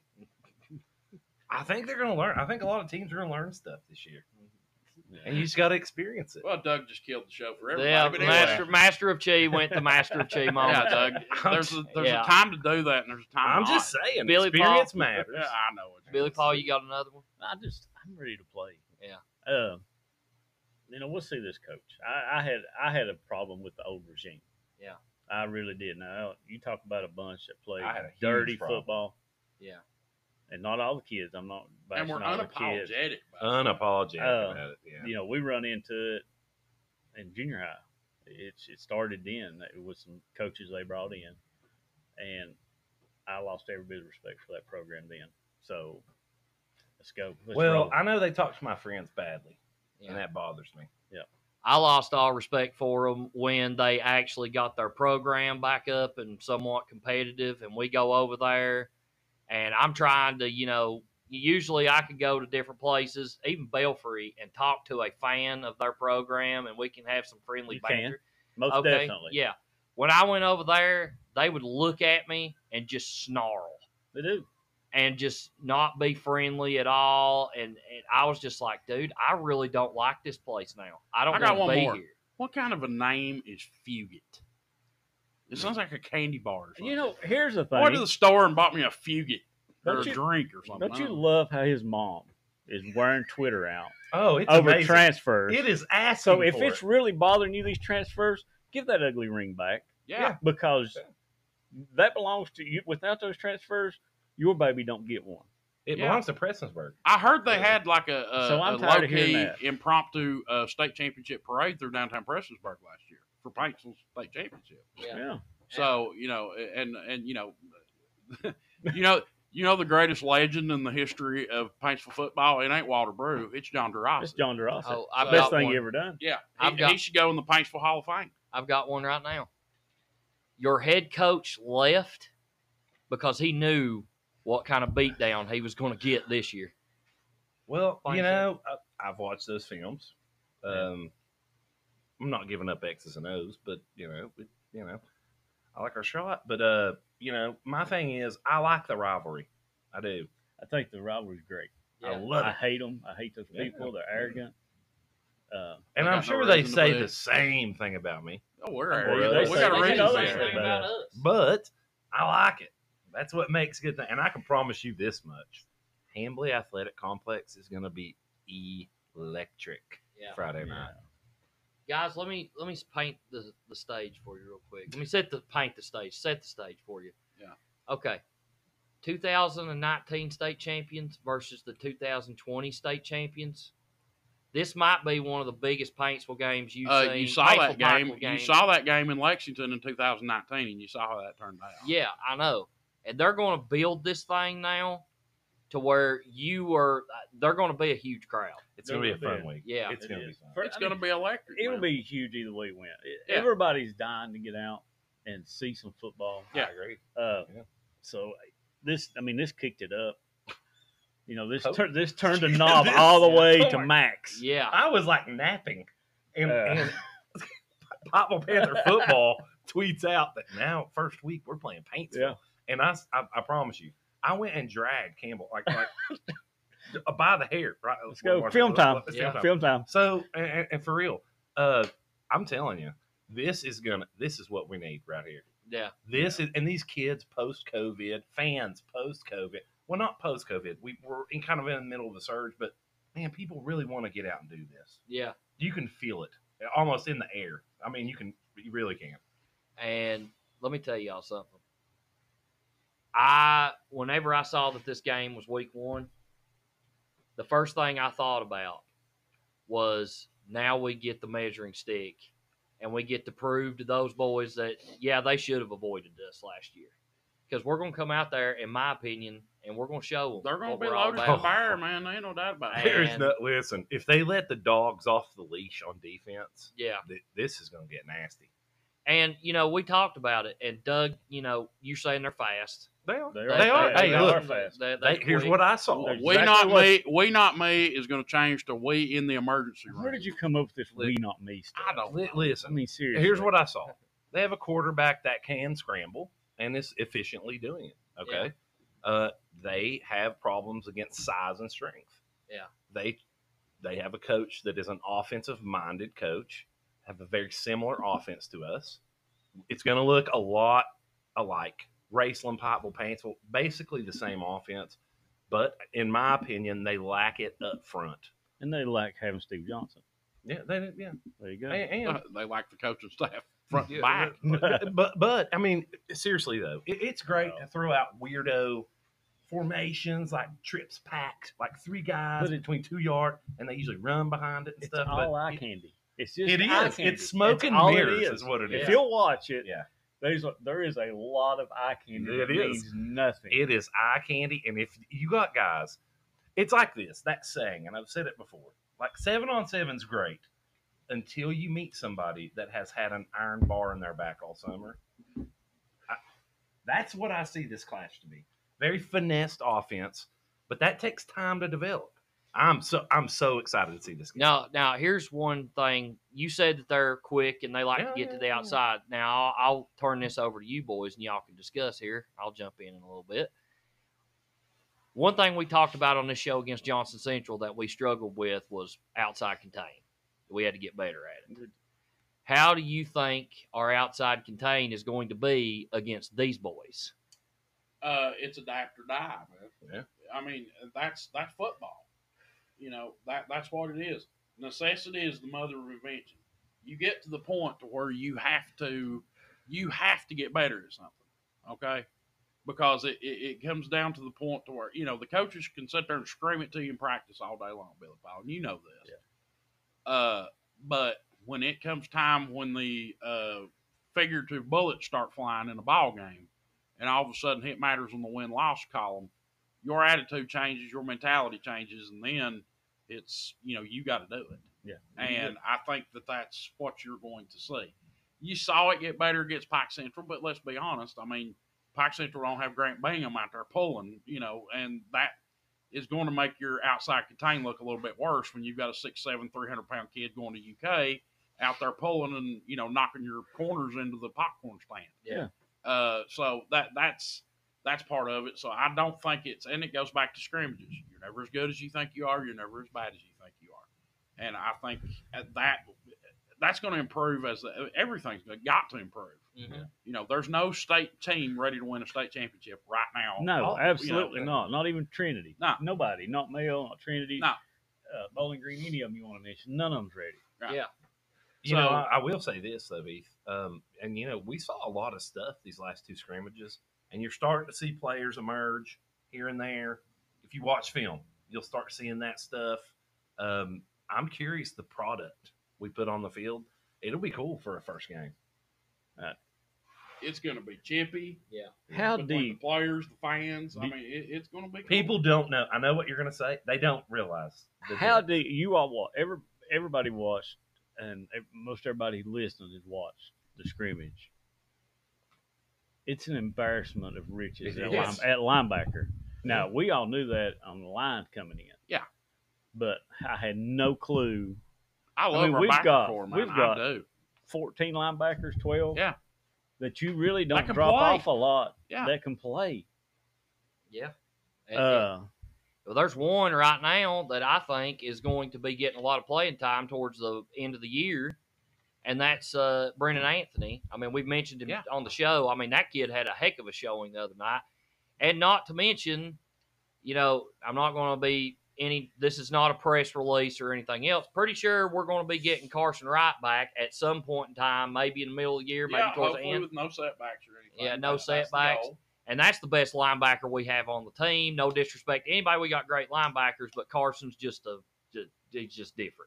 I think they're going to learn. I think a lot of teams are going to learn stuff this year. And you just got to experience it. Well, Doug just killed the show for everybody. Yeah, but anyway. Master Master of Chi went to Master of Chi moment. Yeah, Doug. There's a, there's Yeah. a time to do that, and there's a time. I'm to just not. saying, Billy experience Paul. matters. Yeah, I know it. Billy Paul, you got another one? I just I'm ready to play. Yeah. Uh, you know, we'll see this coach. I, I had I had a problem with the old regime. Yeah. I really did. Now you talk about a bunch that played I had a huge dirty problem. football, Yeah. and not all the kids. I'm not And bashing we're all the kids. unapologetic. about it. Unapologetic Uh, about it. Yeah. You know, we run into it in junior high. It's it started then. It was some coaches they brought in, and I lost every bit of respect for that program then. So let's go. Let's Well, roll. I know they talk to my friends badly, Yeah. and that bothers me. I lost all respect for them when they actually got their program back up and somewhat competitive. And we go over there, and I'm trying to, you know, usually I could go to different places, even Belfry, and talk to a fan of their program, and we can have some friendly You can. banter. Most Okay, definitely. yeah. When I went over there, they would look at me and just snarl They do. and just not be friendly at all. And, and I was just like, dude, I really don't like this place now. I don't I got want one to be more. here. What kind of a name is Fugit? It sounds like a candy bar. Or something. You know, here's the I went to thing. the store and bought me a Fugit or Don't a you- drink or something. Don't you I know. love how his mom is wearing Twitter out Oh, it's over amazing. transfers? It is asking So if for it's it. really bothering you, these transfers, give that ugly ring back Yeah. because that belongs to you. Without those transfers, your baby don't get one. It Yeah. belongs to Prestonsburg. I heard they Yeah. had like a, a, So I'm a tired of low-key hearing that. impromptu uh, state championship parade through downtown Prestonsburg last year. for Paintsville state championship. Yeah. Yeah. So you know, and and you know, you know, you know the greatest legend in the history of Paintsville football. It ain't Walter Brew. It's John DeRossi. It's John DeRossi. Oh, I've Best got thing one. he ever done. Yeah, I've he, got- he should go in the Paintsville Hall of Fame. I've got one right now. Your head coach left because he knew what kind of beatdown he was going to get this year. Well, Fine, you sir. know, I, I've watched those films. Um, I'm not giving up X's and O's, but you know, it, you know, I like our shot. But uh, you know, my thing is, I like the rivalry. I do. I think the rivalry's great. I Yeah. love I it. hate them. I hate those Yeah. people. They're arrogant. Uh, And I I'm got no sure they reason to say believe. the same thing about me. Oh, we're Well, arrogant. they we say- got a they reason know to they be say arrogant. that. But I like it. That's what makes good thing. And I can promise you this much: Hambly Athletic Complex is going to be electric Yeah. Friday night. Guys, let me let me paint the, the stage for you real quick. Let me set the paint the stage, set the stage for you. Yeah. Okay. two thousand nineteen state champions versus the two thousand twenty state champions. This might be one of the biggest Paintsville games you've Uh, seen. you saw Paintsville that game. Pikeville You games. saw that game in Lexington in two thousand nineteen, and you saw how that turned out. Yeah, I know. And they're going to build this thing now to where you are. They're going to be a huge crowd. It's going to be a They're fun week. Yeah. It's it going to be is. fun. For- It's I going to mean, be electric. It'll man. be huge either way it went. It- Yeah. Everybody's dying to get out and see some football. Yeah. I agree. Uh, Yeah. So this, I mean, this kicked it up. You know, this Oh. tur- this turned the knob This- all the way oh to my- max. Yeah. I was like napping, and, Uh. and Popple Panther football tweets out that now first week we're playing Paintsville, Yeah. and I, s- I- I promise you, I went and dragged Campbell like like by the hair. Right, Let's go. Film time. It's Yeah. film time. Film time. So, and, and- and for real, uh, I'm telling you, this is gonna. This is what we need right here. Yeah. This is, and these kids post COVID, fans post COVID. Well, not post COVID. We were in kind of in the middle of the surge, but man, people really want to get out and do this. Yeah. You can feel it almost in the air. I mean, you can, you really can. And let me tell y'all something. I, whenever I saw that this game was week one, the first thing I thought about was now we get the measuring stick and we get to prove to those boys that, yeah, they should have avoided us last year. Because we're going to come out there, in my opinion, and we're going to show them. They're going to what be we're all loaded about. to bear, man. There ain't no doubt about it. There's And- no listen. If they let the dogs off the leash on defense, Yeah. th- this is going to get nasty. And, you know, we talked about it. And, Doug, you know, you're saying they're fast. They are. They They, are. are. They- Hey, they look. are fast. They, They, they here's quick. what I saw. They're- We Exactly not what- me. We not me is going to change to we in the emergency room. Where did you come up with this "we not me" stuff? I don't Li- know. I Listen, mean, seriously. here's what I saw. They have a quarterback that can scramble and is efficiently doing it. Okay. Uh, they have problems against size and strength. Yeah. They they have a coach that is an offensive minded coach, have a very similar offense to us. It's going to look a lot alike. Raceland, Pikeville, Paintsville, basically the same offense. But in my opinion, they lack it up front. And they like having Steve Johnson. Yeah, they, yeah. There you go. And, and They like the coaching staff front and Yeah, back. but but I mean, seriously though, it, it's great Wow. to throw out weirdo formations like trips packed, like three guys But it- between two yard, and they usually run behind it and It's stuff. all but eye it, candy. It's just it eye is. candy. It's smoke That's and all it mirrors is. is what it If is. you'll watch it, Yeah. there's a, there is a lot of eye candy. It that is. means nothing. It is eye candy, and if you got guys, it's like this. That saying, and I've said it before. Like seven on seven's great until you meet somebody that has had an iron bar in their back all summer. I, that's what I see this clash to be. Very finessed offense, but that takes time to develop. I'm so I'm so excited to see this game. Now, now here's one thing. You said that they're quick and they like Yeah, to get to yeah, the yeah. outside. Now, I'll, I'll turn this over to you boys and y'all can discuss here. I'll jump in in a little bit. One thing we talked about on this show against Johnson Central that we struggled with was outside contain. We had to get better at it. How do you think our outside contain is going to be against these boys? Uh, it's adapt or die, man. Yeah. I mean, that's that's football. You know, that that's what it is. Necessity is the mother of invention. You get to the point to where you have to you have to get better at something. Okay? Because it, it, it comes down to the point to where, you know, the coaches can sit there and scream it to you in practice all day long, Billy Powell, and you know this. Uh, but when it comes time when the uh, figurative bullets start flying in a ball game, and all of a sudden it matters on the win-loss column, your attitude changes, your mentality changes, and then it's, you know, you got to do it. Yeah. And I think that that's what you're going to see. You saw it get better against Pike Central, but let's be honest. I mean, Pike Central don't have Grant Bingham out there pulling, you know, and that is going to make your outside contain look a little bit worse when you've got a six, seven, three hundred pound kid going to U K out there pulling and, you know, knocking your corners into the popcorn stand. Yeah. Uh, so that that's that's part of it. So I don't think it's, and it goes back to scrimmages. You're never as good as you think you are. You're never as bad as you think you are. And I think that that's going to improve as the, everything's got to improve. Mm-hmm. You know, there's no state team ready to win a state championship right now. No, All- absolutely you know, not. Not even Trinity. No. Nobody. Not Mayo, not Trinity. No. Uh, Bowling Green, any of them you want to mention. None of them's ready. Right. Yeah. You So- know, I, I will say this though, Heath. Um, and you know, we saw a lot of stuff these last two scrimmages, and you're starting to see players emerge here and there. If you watch film, you'll start seeing that stuff. Um, I'm curious the product we put on the field. It'll be cool for a first game. It's going to be chippy. Yeah. How between deep? the players, the fans. I Deep- mean, it, it's going to be cool. People don't know. I know what you're going to say. They don't realize. the How difference. do you all watch? Every, everybody watched, and ev- most everybody listening has watched the scrimmage. It's an embarrassment of riches It at, is. line, at linebacker. Now, we all knew that on the line coming in. Yeah. But I had no clue. I love mean, our we've backer got- core, man. we've I got- do. fourteen linebackers, twelve. Yeah. That you really don't can drop play. off a lot Yeah. that can play. Yeah. And- Uh, Well, there's one right now that I think is going to be getting a lot of playing time towards the end of the year, and that's uh, Brennan Anthony. I mean, we've mentioned him Yeah. on the show. I mean, that kid had a heck of a showing the other night. And not to mention, you know, I'm not going to be any – this is not a press release or anything else. Pretty sure we're going to be getting Carson Wright back at some point in time, maybe in the middle of the year, maybe Yeah, towards the hopefully end. with no setbacks or anything. Yeah, no That- that's the setbacks. goal. And that's the best linebacker we have on the team. No disrespect to anybody. We got great linebackers, but Carson's just a just, he's just different.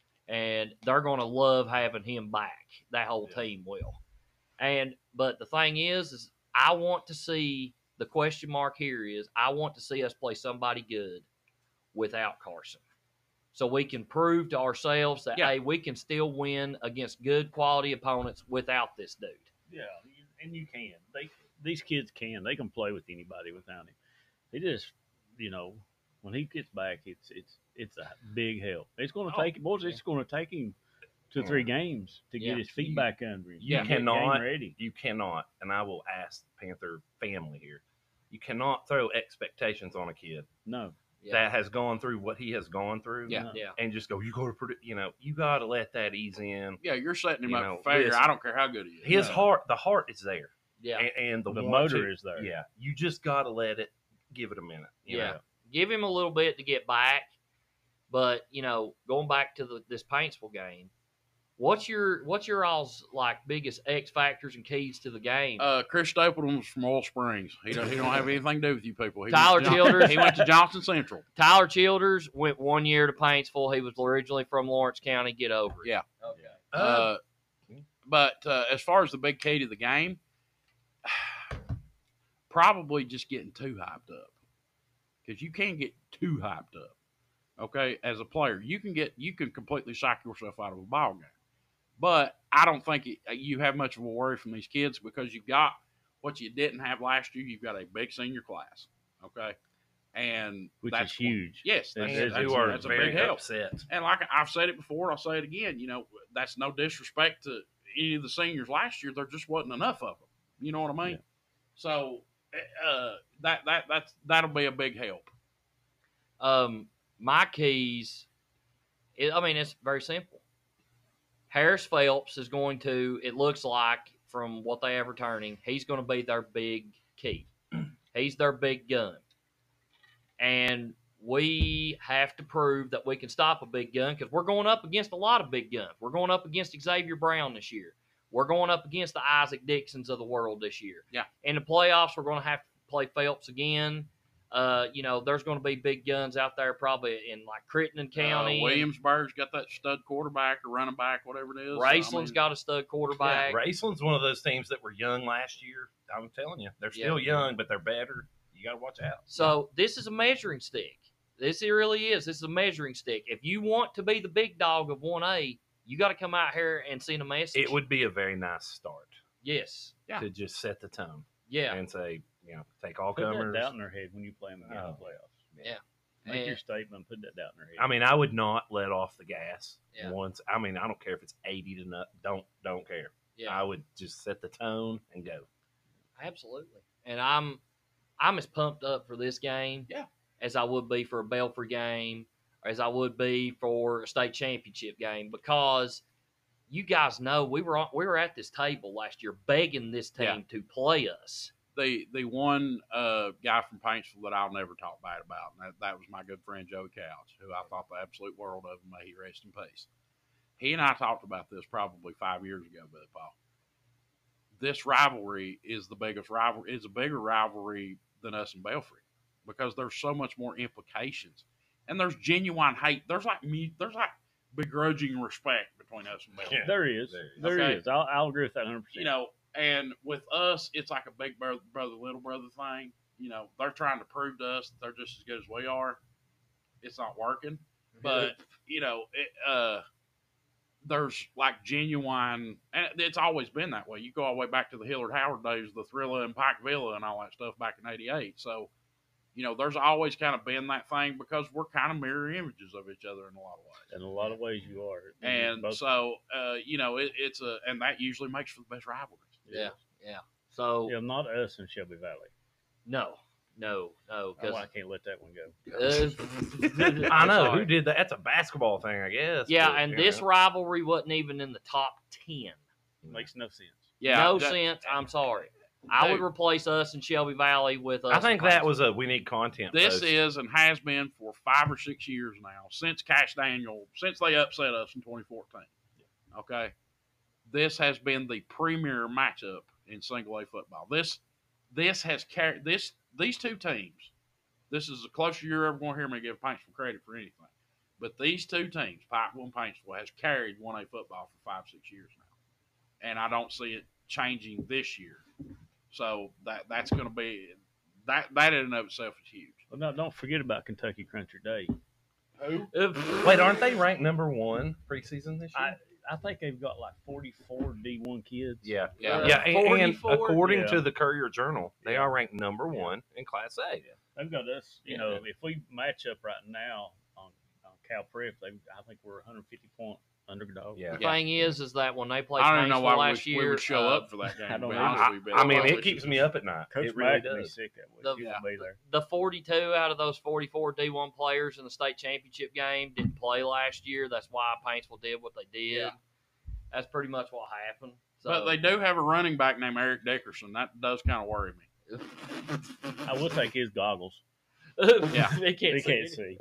And they're going to love having him back. That whole Yeah. team will. And but the thing is, is I want to see the question mark here is I want to see us play somebody good without Carson. So we can prove to ourselves that Yeah. hey, we can still win against good quality opponents without this dude. yeah, and you can. They these kids can. They can play with anybody without him. He just, you know, when he gets back, it's it's it's a big help. It's going to Oh, take boys. It's going to take him two or three games to Yeah. get his feet You- back under him. you to get cannot- game ready. You cannot, and I will ask the Panther family here. You cannot throw expectations on a kid No, Yeah. that has gone through what he has gone through. Yeah. no. yeah. And just go, you got to, produ- you know, you got to let that ease in. Yeah, you're setting him You up know, for failure. listen, I don't care how good he is. His No. heart, the heart is there, Yeah. and, and the, The want motor to- is there. Yeah, you just got to let it, give it a minute. you Yeah. know? Give him a little bit to get back. But, you know, going back to the, this Paintsville game, what's your what's your all's like biggest X factors and keys to the game? Uh, Chris Stapleton's from Oil Springs. He don't, he don't have anything to do with you people. He Tyler went to John- Childers. He went to Johnson Central. Tyler Childers went one year to Paintsville. He was originally from Lawrence County. Get over it. Yeah. Okay. Uh, but uh, as far as the big key to the game, probably just getting too hyped up, because you can get too hyped up. Okay, as a player, you can get you can completely psych yourself out of a ball game. But I don't think it, you have much of a worry from these kids, because you've got what you didn't have last year. You've got a big senior class. Okay, and Which that's is huge. Yes, That's- that's, And that's, who are that's a very big help. upset. And like I've said it before, I'll say it again. You know, that's no disrespect to any of the seniors last year. There just wasn't enough of them. You know what I mean? Yeah. So uh, that that that's that'll be a big help. Um, my keys, it, I mean, it's very simple. Harris Phelps is going to, it looks like from what they have returning, he's going to be their big key. He's their big gun. And we have to prove that we can stop a big gun, because we're going up against a lot of big guns. We're going up against Xavier Brown this year. We're going up against the Isaac Dixons of the world this year. Yeah. In the playoffs, we're going to have to play Phelps again. Uh, you know, there's going to be big guns out there probably in like Crittenden County. Uh, Williamsburg's got that stud quarterback or running back, whatever it is. Raceland's I mean, got a stud Yeah, quarterback. Raceland's one of those teams that were young last year. I'm telling you, they're still Yeah. young, but they're better. You got to watch out. So this is a measuring stick. This it really is. This is a measuring stick. If you want to be the big dog of one A, you got to come out here and send a message. It would be a very nice start Yes. Yeah. to just set the tone Yeah. and say, you know, take all Put that comers. doubt in their head when you play them in the Oh. playoffs. Yeah. Make And- your statement. Put that doubt in their head. I mean, I would not let off the gas Yeah. once. I mean, I don't care if it's eighty to not. Don't don't care. Yeah. I would just set the tone and go. Absolutely. And I'm I'm as pumped up for this game Yeah. as I would be for a Belfry game or as I would be for a state championship game because you guys know we were on, we were at this table last year begging this team Yeah. to play us. the the one uh, guy from Paintsville that I'll never talk bad about, and that, that was my good friend Joey Couch, who I thought the absolute world of, and may he rest in peace. He and I talked about this probably five years ago, Billy Paul. This rivalry is the biggest rivalry, is a bigger rivalry than us and Belfry because there's so much more implications, and there's genuine hate. There's like me, there's like begrudging respect between us and Belfry. Yeah. there is. There is. There Okay. is. I'll, I'll agree with that one hundred percent. You know, and with us, it's like a big brother, brother, little brother thing. You know, they're trying to prove to us that they're just as good as we are. It's not working, but you know, it, uh, there's like genuine, and it's always been that way. You go all the way back to the Hillard Howard days, the Thrilla and Pike Villa, and all that stuff back in eighty-eight. So, you know, there's always kind of been that thing because we're kind of mirror images of each other in a lot of ways. in a lot of ways, you are. And Both- so, uh, you know, it, it's a, and that usually makes for the best rivalries. Yeah. Yeah. So yeah, not us in Shelby Valley. no. No. No. Oh, I Because can't let that one go. uh, I know sorry. who did that. That's a basketball thing, I guess. Yeah, but, and you this know. rivalry wasn't even in the top ten. Makes no sense. Yeah. no that- sense. I'm sorry. I would Dude. replace us in Shelby Valley with us. I think in that Paintsville. was a we need content. This post. is and has been for five or six years now, since Cash Daniel, since they upset us in twenty fourteen. Okay. This has been the premier matchup in single A football. This this has carried this these two teams. This is the closest you're ever going to hear me give Paintsville credit for anything. But these two teams, Pikeville and Paintsville, has carried one A football for five, six years now. And I don't see it changing this year. So that that's going to be that that in and of itself is huge. Well, no, don't forget about Kentucky Cruncher Day. Who? Wait, aren't they ranked number one preseason this year? I think they've got like forty-four D one kids. yeah, Yeah. yeah, and, and forty-four? according Yeah. to the Courier Journal, they Yeah. are ranked number one in Class A. They've got us. You Yeah. know, if we match up right now on, on Cal Prep, they, I think we're one hundred fifty point underdog. Yeah. The thing is, is that when they played I don't even know Paintsville why last we, year, we would show uh, up for that game. I don't to be know. honest I, with you, I mean, Bill. it keeps me up at night. Coach it really Mack would be does. sick that way. The- He Yeah. won't be there. the forty-two out of those forty-four D one players in the state championship game didn't play last year. That's why Paintsville did what they did. Yeah. That's pretty much what happened. So, But they do have a running back named Eric Dickerson. That does kind of worry me. I will take his goggles. yeah, they can't They see. can't see.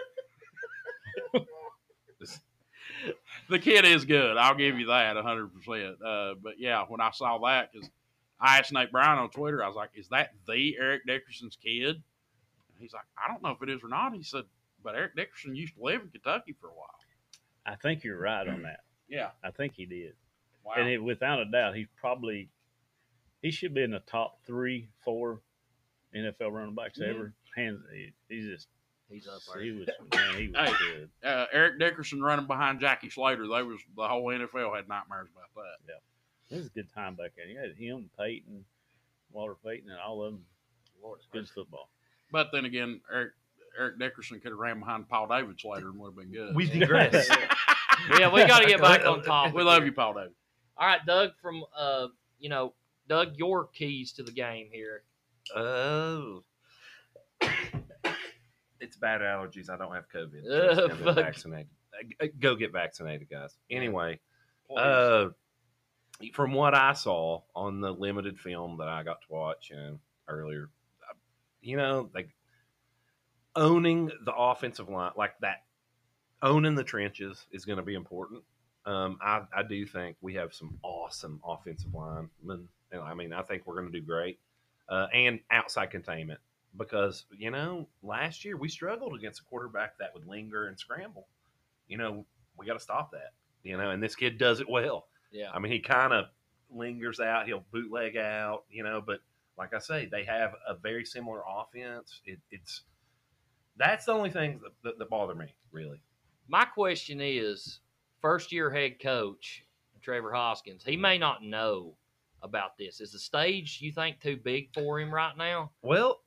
The kid is good. I'll give you that one hundred percent. Uh, but yeah, when I saw that, because I asked Nate Brown on Twitter, I was like, is that the Eric Dickerson's kid? And he's like, I don't know if it is or not. He said, but Eric Dickerson used to live in Kentucky for a while. I think you're right on that. Yeah. I think he did. Wow. And it, without a doubt, he's probably he should be in the top three, four N F L running backs Mhm. ever. Hands, he, he's just He's up there. he was man, he was Hey. good. uh, Eric Dickerson running behind Jackie Slater, they was the whole N F L had nightmares about that. It was a good time back then. You had him, Peyton, Walter Payton, and all of them. Lord, Good football. But then again, Eric Eric Dickerson could have ran behind Paul David Slater and would have been good. We digress. Yeah, we got to get back on top. we love you, Paul David. All right, Doug. From uh, you know, Doug, your keys to the game here. Oh. It's bad allergies. I don't have COVID. Ugh, I've been fuck. vaccinated. Uh, Go get vaccinated, guys. Anyway, Please. uh, from what I saw on the limited film that I got to watch and earlier, uh, you know, like owning the offensive line, like that, owning the trenches is going to be important. Um, I, I do think we have some awesome offensive linemen. And I mean, I think we're going to do great. Uh, and outside containment. because, you know, last year we struggled against a quarterback that would linger and scramble. You know, we got to stop that, you know, and this kid does it well. Yeah. I mean, he kind of lingers out, he'll bootleg out, you know, but like I say, they have a very similar offense. It, it's that's the only thing that, that, that bother me, really. My question is, first year head coach Trevor Hoskins, he may not know about this. Is the stage, you think, too big for him right now? Well,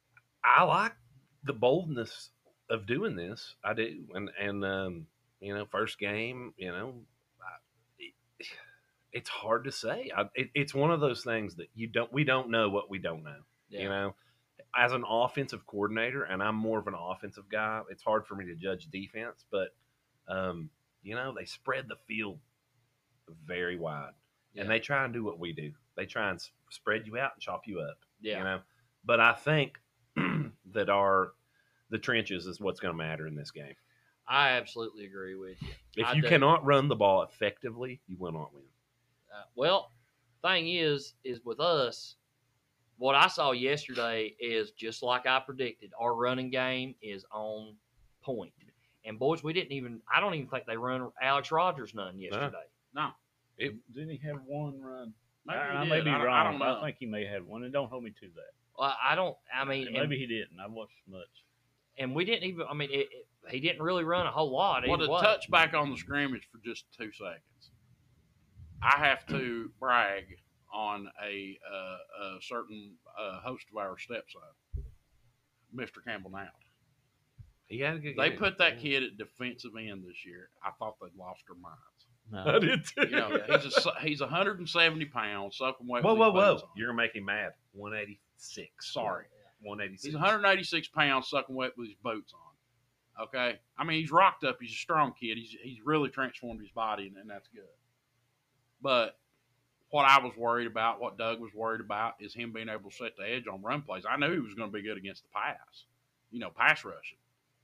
I like the boldness of doing this. I do, and and um, you know, first game, you know, I, it, it's hard to say. I, it, it's one of those things that you don't. We don't know what we don't know. Yeah. You know, as an offensive coordinator, and I'm more of an offensive guy. It's hard for me to judge defense, but um, you know, they spread the field very wide, Yeah. and they try and do what we do. They try and s- spread you out and chop you up. Yeah. You know, but I think that our the trenches is what's going to matter in this game. I absolutely agree with you. If I you do. cannot run the ball effectively, you will not win. Uh, well, thing is, is with us, what I saw yesterday is just like I predicted. Our running game is on point. And boys, we didn't even. I don't even think they run Alex Rogers none yesterday. No. It- Didn't he have one run? Maybe I, he I did. may be I don't- wrong, I don't but know. I think he may have one. And don't hold me to that. Well, I don't. I mean, And and, maybe he didn't. I watched much. and we didn't even. I mean, it, it, he didn't really run a whole lot. Well, either to way. touch back on the scrimmage for just two seconds, I have to brag on a, uh, a certain uh, host of our stepson, Mister Campbell Now. He had a good They game. put that kid at defensive end this year. I thought they'd lost their minds. I did too. You know, he's a, he's one hundred seventy pounds, soaking wet. whoa, with whoa, his whoa! boots on. You're gonna make him mad. one eighty-six. Sorry. one eighty-six. He's one hundred eighty-six pounds, sucking wet with his boots on. Okay, I mean he's rocked up. He's a strong kid. He's he's really transformed his body, and, and that's good. But what I was worried about, what Doug was worried about, is him being able to set the edge on run plays. I knew he was going to be good against the pass, you know, pass rushing.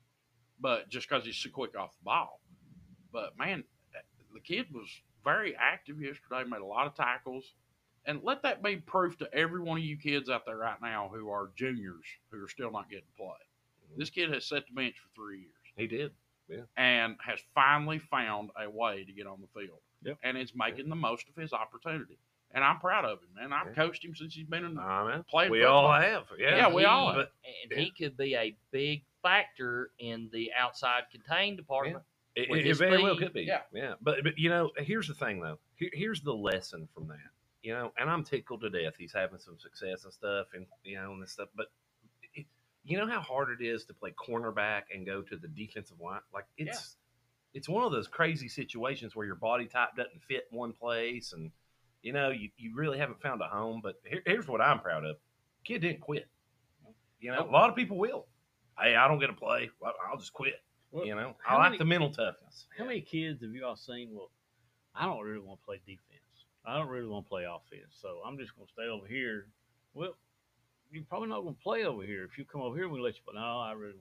But just because he's so quick off the ball. But man, the kid was very active yesterday. Made a lot of tackles. And let that be proof to every one of you kids out there right now who are juniors who are still not getting to play. This kid has set the bench for three years He did. and has finally found a way to get on the field. Yep. And is making the most of his opportunity. And I'm proud of him, man. I've Yeah. coached him since he's been in the I know. played We football. all have. Yeah, Yeah, we He- all have. But and he could be a big factor in the outside contained department. It, With it his very well speed, could be. yeah. yeah. But but you know, here's the thing though. Here, here's the lesson from that. You know, and I'm tickled to death. He's having some success and stuff, and you know, and this stuff. But it, you know how hard it is to play cornerback and go to the defensive line. Like it's it's one of those crazy situations where your body type doesn't fit in one place, and you know, you, you really haven't found a home. But here, here's what I'm proud of. Kid didn't quit. You know, a lot of people will. Hey, I don't get to play. Well, I'll just quit. Well, You know, I how like many- the mental toughness. How many kids have you all seen? Well, I don't really want to play defense. I don't really want to play offense. So I'm just going to stay over here. Well, you're probably not going to play over here. If you come over here, we'll let you play. No, I really.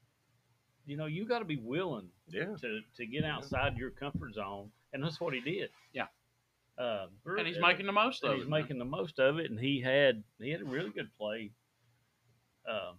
You know, you got to be willing Yeah. to to get outside your comfort zone, and that's what he did. Yeah. Uh, And he's uh, making the most and of he's it. man. making the most of it, and he had he had a really good play. Um,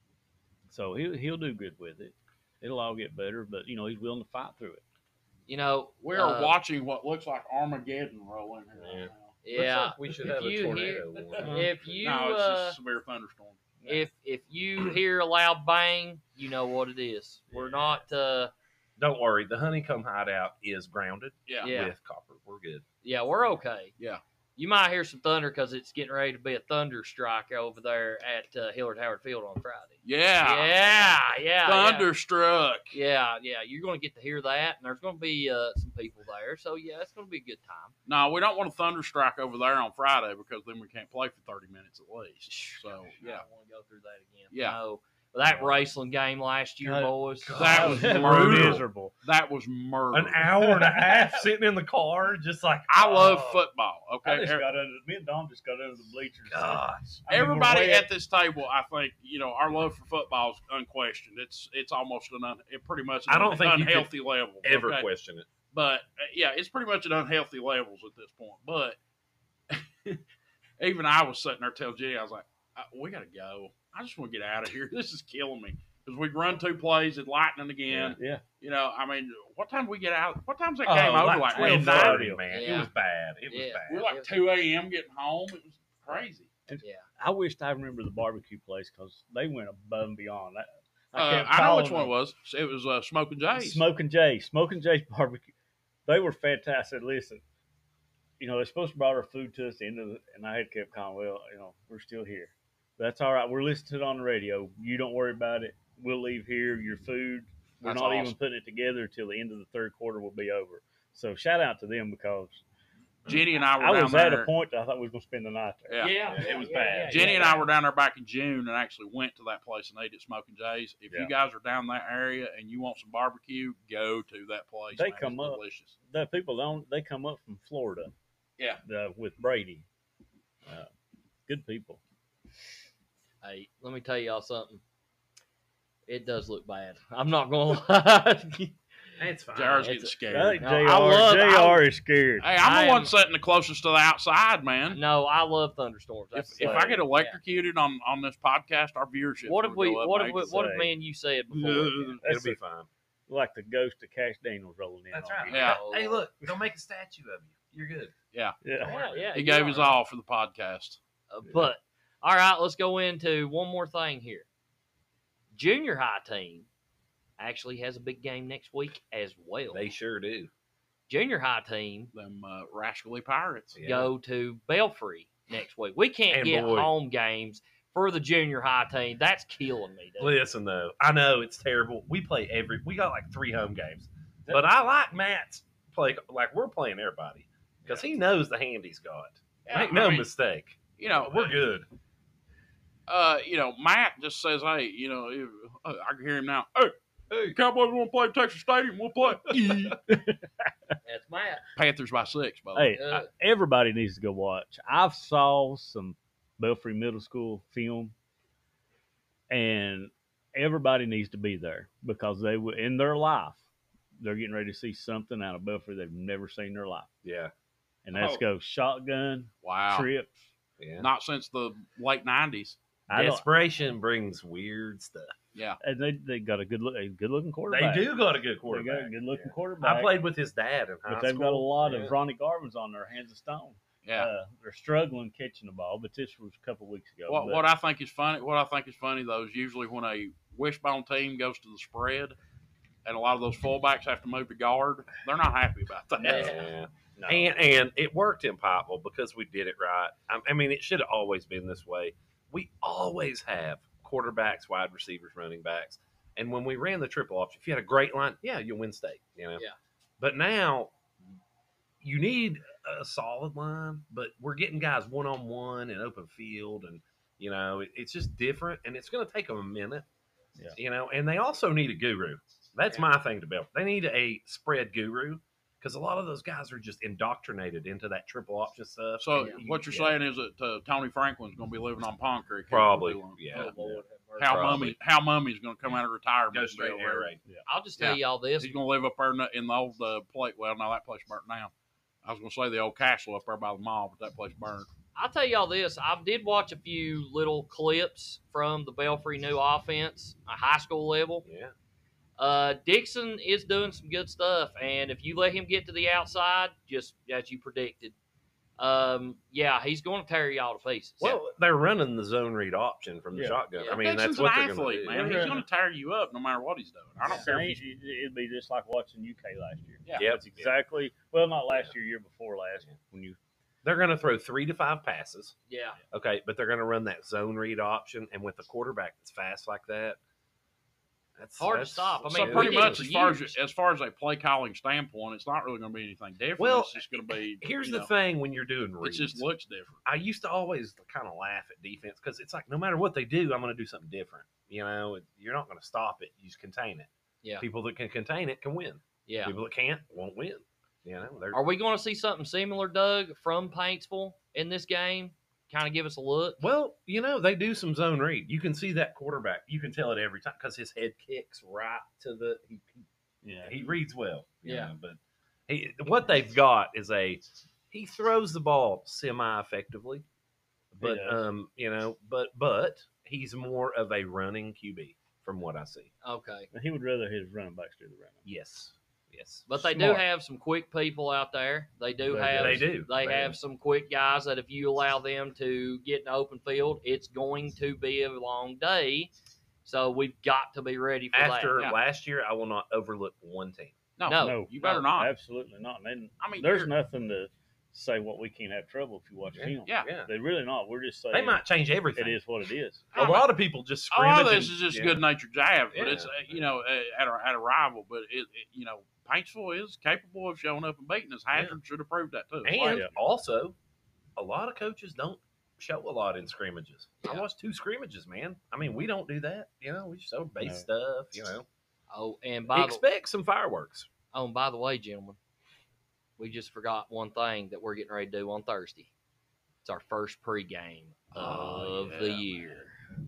so he'll he'll do good with it. It'll all get better, but you know he's willing to fight through it. You know, We are uh, watching what looks like Armageddon roll in here Yeah. right now. Yeah, we should if have a you tornado. if you no, it's uh, just a severe thunderstorm. if if you hear a loud bang, you know what it is. We're not. Uh, Don't worry, the honeycomb hideout is grounded Yeah. Yeah. with copper. We're good. yeah, we're okay. Yeah. You might hear some thunder because it's getting ready to be a thunder strike over there at uh, Hillard Howard Field on Friday. Yeah. Yeah, yeah, Thunderstruck. yeah, yeah. You're going to get to hear that, and there's going to be uh, some people there. So yeah, it's going to be a good time. No, we don't want a thunderstrike over there on Friday because then we can't play for thirty minutes at least. So, I yeah. don't want to go through that again. Yeah. No. But that Raceland game last year, God- boys. That was brutal. miserable. That was murder. An hour and a half sitting in the car, just like I love oh, football. Okay. I just Er- got under. Me and Dom just got under the bleachers. Gosh. I mean, we're Everybody way at this table, I think, you know, our love for football is unquestioned. It's it's almost an un, it pretty much an I don't think you could unhealthy level. Ever okay? question it? But uh, yeah, it's pretty much at unhealthy levels at this point. But even I was sitting there telling Jenny, I was like, uh, we got to go. I just want to get out of here. This is killing me because we run two plays at Lightning again. Yeah. You know, I mean, what time we get out? What time's that Oh, game over? like Like twelve midnight? thirty, man. It Yeah. was bad. It was Yeah. bad. We're like two a.m. getting home. It was crazy. Yeah. I wished I remember the barbecue place because they went above and beyond. I, I, Uh, kept I know calling which one it them. was. It was uh, Smoking Jay's. Smoking Jay, Smoking Jay's barbecue. They were fantastic. I said, listen, you know, they're supposed to bring our food to us at the end of the, and I had kept calling, well, you know, we're still here. That's all right. We're listening to it on the radio. You don't worry about it. We'll leave here. Your food, we're That's not awesome. even putting it together until the end of the third quarter will be over. So shout out to them because Jenny and I were I down was there. at a point that I thought we were going to spend the night there. Yeah. Yeah, it was bad. Jenny Yeah. and I were down there back in June and actually went to that place and ate at Smoking Jay's. If Yeah. you guys are down that area and you want some barbecue, go to that place. They man. come It's up. delicious. The people don't, they come up from Florida. Yeah. Uh, with Brady. Uh, good people. Hey, let me tell y'all something. It does look bad. I'm not gonna lie. It's fine. J R's It's- getting scared. I think No, J R, I love- J R is scared. Hey, I'm I the one am- sitting the closest to the outside, man. No, I love thunderstorms. If, That's if the I thing. get electrocuted on, on this podcast, our viewership. What if we? Go up, What I if? hate We, to what say. if me and you said before? It'll That's be a- fine. Like the ghost of Cash Daniels rolling in. That's on right. you. Yeah. Hey, look, they'll make a statue of you. You're good. Yeah, Yeah. Yeah, yeah. he you gave are. his all for the podcast. Uh, but all right, let's go into one more thing here. Junior high team actually has a big game next week as well. They sure do. Junior high team Them uh, rascally pirates. Yeah. go to Belfry next week. We can't And get boy- home games for the junior high team. That's killing me. Dude. Listen though, I know it's terrible. We play every. We got like three home games, but I like Matt's play. Like we're playing everybody because he knows the hand he's got. Yeah, Make no I mean, mistake. You know, We're good. uh, you know, Matt just says, "Hey, you know, if, uh, I can hear him now. Hey, hey, Cowboys want to play Texas Stadium? We'll play." That's Matt. Panthers by six, by the Hey, Uh, I- everybody needs to go watch. I've saw some Belfry Middle School film, and everybody needs to be there because they will, in their life, they're getting ready to see something out of Belfry they've never seen in their life, Yeah. and that's Oh. go shotgun Wow. trips. Yeah. Not since the late nineties. I don't, Desperation brings weird stuff. Yeah. and they they got a good look, a good looking They quarterback. do got a good They got quarterback. a good looking Yeah. quarterback. I played with his dad in high but they've school. got a lot Yeah. of Ronnie Garvin's on their hands of stone. Yeah. Uh, they're struggling catching the ball, but this was a couple weeks ago. What, but- what I think is funny, what I think is funny though, is usually when a wishbone team goes to the spread, and a lot of those fullbacks have to move to guard, they're not happy about that. Yeah. No. And and it worked in Pikeville because we did it right. I, I mean, it should have always been this way. We always have quarterbacks, wide receivers, running backs, and when we ran the triple option, if you had a great line, yeah, you'll win state. You know. Yeah. But now you need a solid line, but we're getting guys one on one in open field, and you know it, it's just different, and it's going to take them a minute. Yeah. You know, and they also need a guru. That's Yeah. my thing to build. They need a spread guru. Because a lot of those guys are just indoctrinated into that triple option stuff. So And you- what you're yeah, saying is that uh, Tony Franklin's going to be living on Pond Creek. here Probably, for too long. yeah. Oh, Lord, have mercy. How Probably. mummy? How mummy's going to come out of retirement? go and straight be air over raid. I'll just tell y'all this. He's going to live up there in the, in the old uh, plate. Well, now that place burnt down. I was going to say the old castle up there by the mall, but that place burned. I'll tell y'all this. I did watch a few little clips from the Belfry new offense, a high school level. Yeah. Uh, Dixon is doing some good stuff, and if you let him get to the outside, just as you predicted, um, yeah, he's going to tear y'all to pieces. Well, they're running the zone read option from the Yeah. shotgun. Yeah. I mean, that's Dixon's what an they're going athlete, to do. man. Yeah. He's going to tear you up no matter what he's doing. I don't care if Same- he's It'd be just like watching U K last year. Yeah. Yep. That's exactly. Well, not last year, year before last. When you They're going to throw three to five passes. yeah. Okay, but they're going to run that zone read option, and with a quarterback that's fast like that, that's Hard to that's- stop. I so mean, pretty we did it much for as far as years. as far as a play calling standpoint, it's not really going to be anything different. Well, it's just going to be. Here's you the know, thing: when you're doing it reads, just looks different. I used to always kind of laugh at defense because it's like no matter what they do, I'm going to do something different. You know, you're not going to stop it; you just contain it. Yeah. People that can contain it can win. Yeah. People that can't won't win. You know, they're Are we going to see something similar, Doug, from Paintsville in this game? Kind of give us a look. well, you know, they do some zone read. You can see that quarterback. You can tell it every time because his head kicks right to the. He, yeah, he reads well. you Yeah. know, but he, what they've got is a he throws the ball semi effectively, but does. um, you know, but but he's more of a running Q B from what I see. Okay. He would rather his running backs do the running. Yes, yes. But they Smart. do have some quick people out there. They do They have They do. They, They have do. some quick guys that if you allow them to get in the open field, it's going to be a long day. So we've got to be ready for After that. Yeah. last year, I will not overlook one team. No, No. No, you better no, not. absolutely not. And I mean, there's you're- nothing to say what we can't have trouble if you watch Yeah. film. Yeah. Yeah, They really not. We're just saying they might change everything. it is what it is. A lot of people just A scrimmage. lot of this and- is just yeah. good natured jabs, but Yeah. it's uh, you know uh, at a at a rival. But it, it you know Paintsville is capable of showing up and beating us. Hazard should have proved that too. And Yeah. also, a lot of coaches don't show a lot in scrimmages. I Yeah. watched two scrimmages, man. I mean, we don't do that. You know, we show base No. stuff. You know, Oh, and by the, expect some fireworks. oh, and by the way, gentlemen, we just forgot one thing that we're getting ready to do on Thursday. It's our first pregame Oh, of yeah, the year.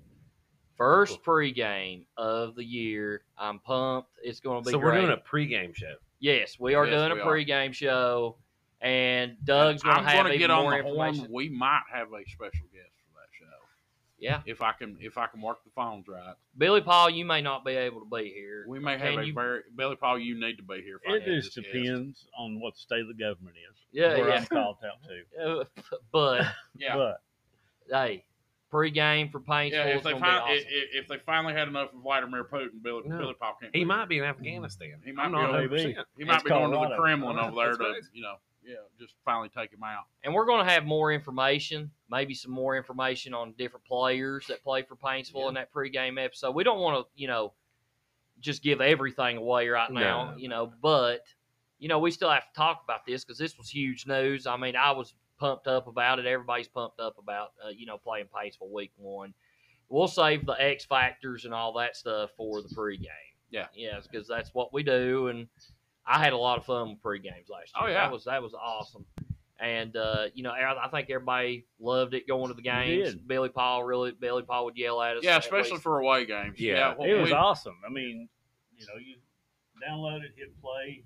First pregame of the year. I'm pumped. It's going to be So great. we're doing a pregame show. Yes, we are Yes, doing a we are. pregame show, and Doug's going to I'm have gonna even get on more the information. horn. We might have a special guest for that show Yeah, if I can if I can work the phones right. Billy Paul, you may not be able to be here. We may Can have a you- very Billy Paul. You need to be here. if I It can just this guest. depends on what the state of the government is. Yeah, where yeah. I'm called out to. Uh, but Yeah. But hey, pregame for Paintsville Yeah, is if they going to be find awesome. if, if they finally had enough of Vladimir Putin, Billy, No. Billy Paul can't. He be might here. be in Afghanistan. He might I'm be not on- one hundred percent. He might It's be going to the Colorado. Kremlin Oh, over there that's to crazy. you know yeah just finally take him out. And we're going to have more information, maybe some more information on different players that play for Paintsville Yeah. in that pregame episode. We don't want to, you know, just give everything away right now, No. you know, but, you know, we still have to talk about this because this was huge news. I mean, I was pumped up about it. Everybody's pumped up about, uh, you know, playing Paintsville week one. We'll save the X factors and all that stuff for the pregame. Yeah. Yes, because that's what we do. And I had a lot of fun with pregames last year. Oh, yeah. That was, that was awesome. And, uh, you know, I I think everybody loved it going to the games. did. Billy Paul really, Billy Paul would yell at us. Yeah, at especially least. for away games. Yeah. well, it was we, awesome. I mean, you know, you download it, hit play.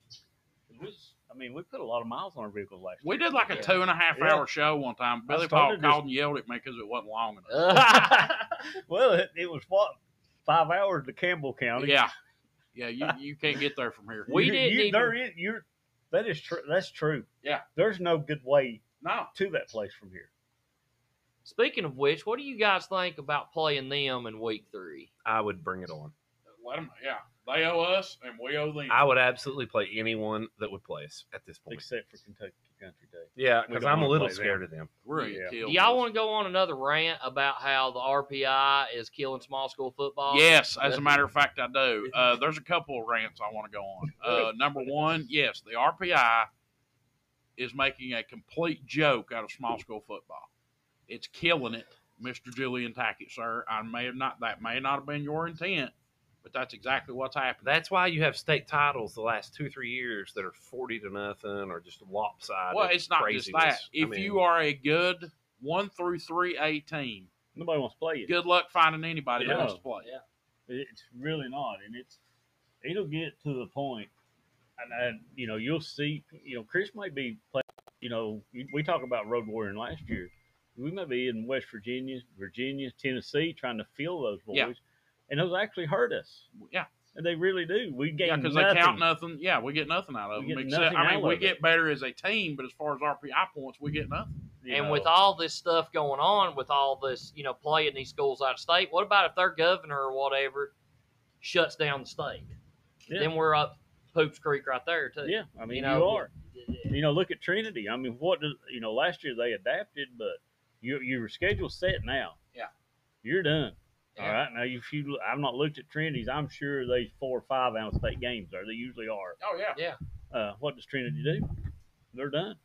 It was, I mean, we put a lot of miles on our vehicles last we year. did like a Yeah. two and a half Yeah. hour show one time. Billy Paul started called this- and yelled at me because it wasn't long enough. Well, it, it was what five hours to Campbell County. Yeah, yeah, you you can't get there from here. We You- didn't you, even- there is, you're, that is true. That's true. Yeah. There's no good way No, to that place from here. Speaking of which, what do you guys think about playing them in week three? I would bring it on. let them. Yeah, they owe us and we owe them. I would absolutely play anyone that would play us at this point. Except for Kentucky Country Day. Yeah, We because don't I'm a wanna little play them. scared of them. We're gonna Yeah. get Do killed. y'all want to go on another rant about how the R P I is killing small school football? Yes, as a matter of fact, I do. Uh, there's a couple of rants I want to go on. Uh, number one, yes, the R P I is making a complete joke out of small school football. It's killing it, Mister Julian Tackett, sir. I may have not that may not have been your intent, but that's exactly what's happening. That's why you have state titles the last two, three years that are forty to nothing or just lopsided. Well, it's not just that. craziness. I If mean, you are a good one through three A team, Nobody wants to play it. good luck finding anybody that Yeah. wants to play. Yeah. It's really not, and it's it'll get to the point, and, and you know you'll see. You know, Chris might be playing. You know, we we talk about road warrior last year. We may be in West Virginia, Virginia, Tennessee, trying to fill those boys, Yeah. and those actually hurt us. Yeah. And they really do. We gain Yeah, because nothing. they count nothing. Yeah, we get nothing out of We them. get Except, nothing I mean, out we of get it. better as a team, but as far as R P I points, we get nothing. you And know. with all this stuff going on, with all this, you know, playing these schools out of state, what about if their governor or whatever shuts down the state? Yeah. Then we're up Poops Creek right there, too. yeah, I mean, you, know, are. You know, look at Trinity. I mean, what does you know? Last year they adapted, but your your schedule's set now. Yeah. You're done. Yeah. All right. Now, if you, I've not looked at Trinity's. I'm sure they four or five out of state games there. They usually are. Oh yeah. Yeah. Uh, what does Trinity do? They're done.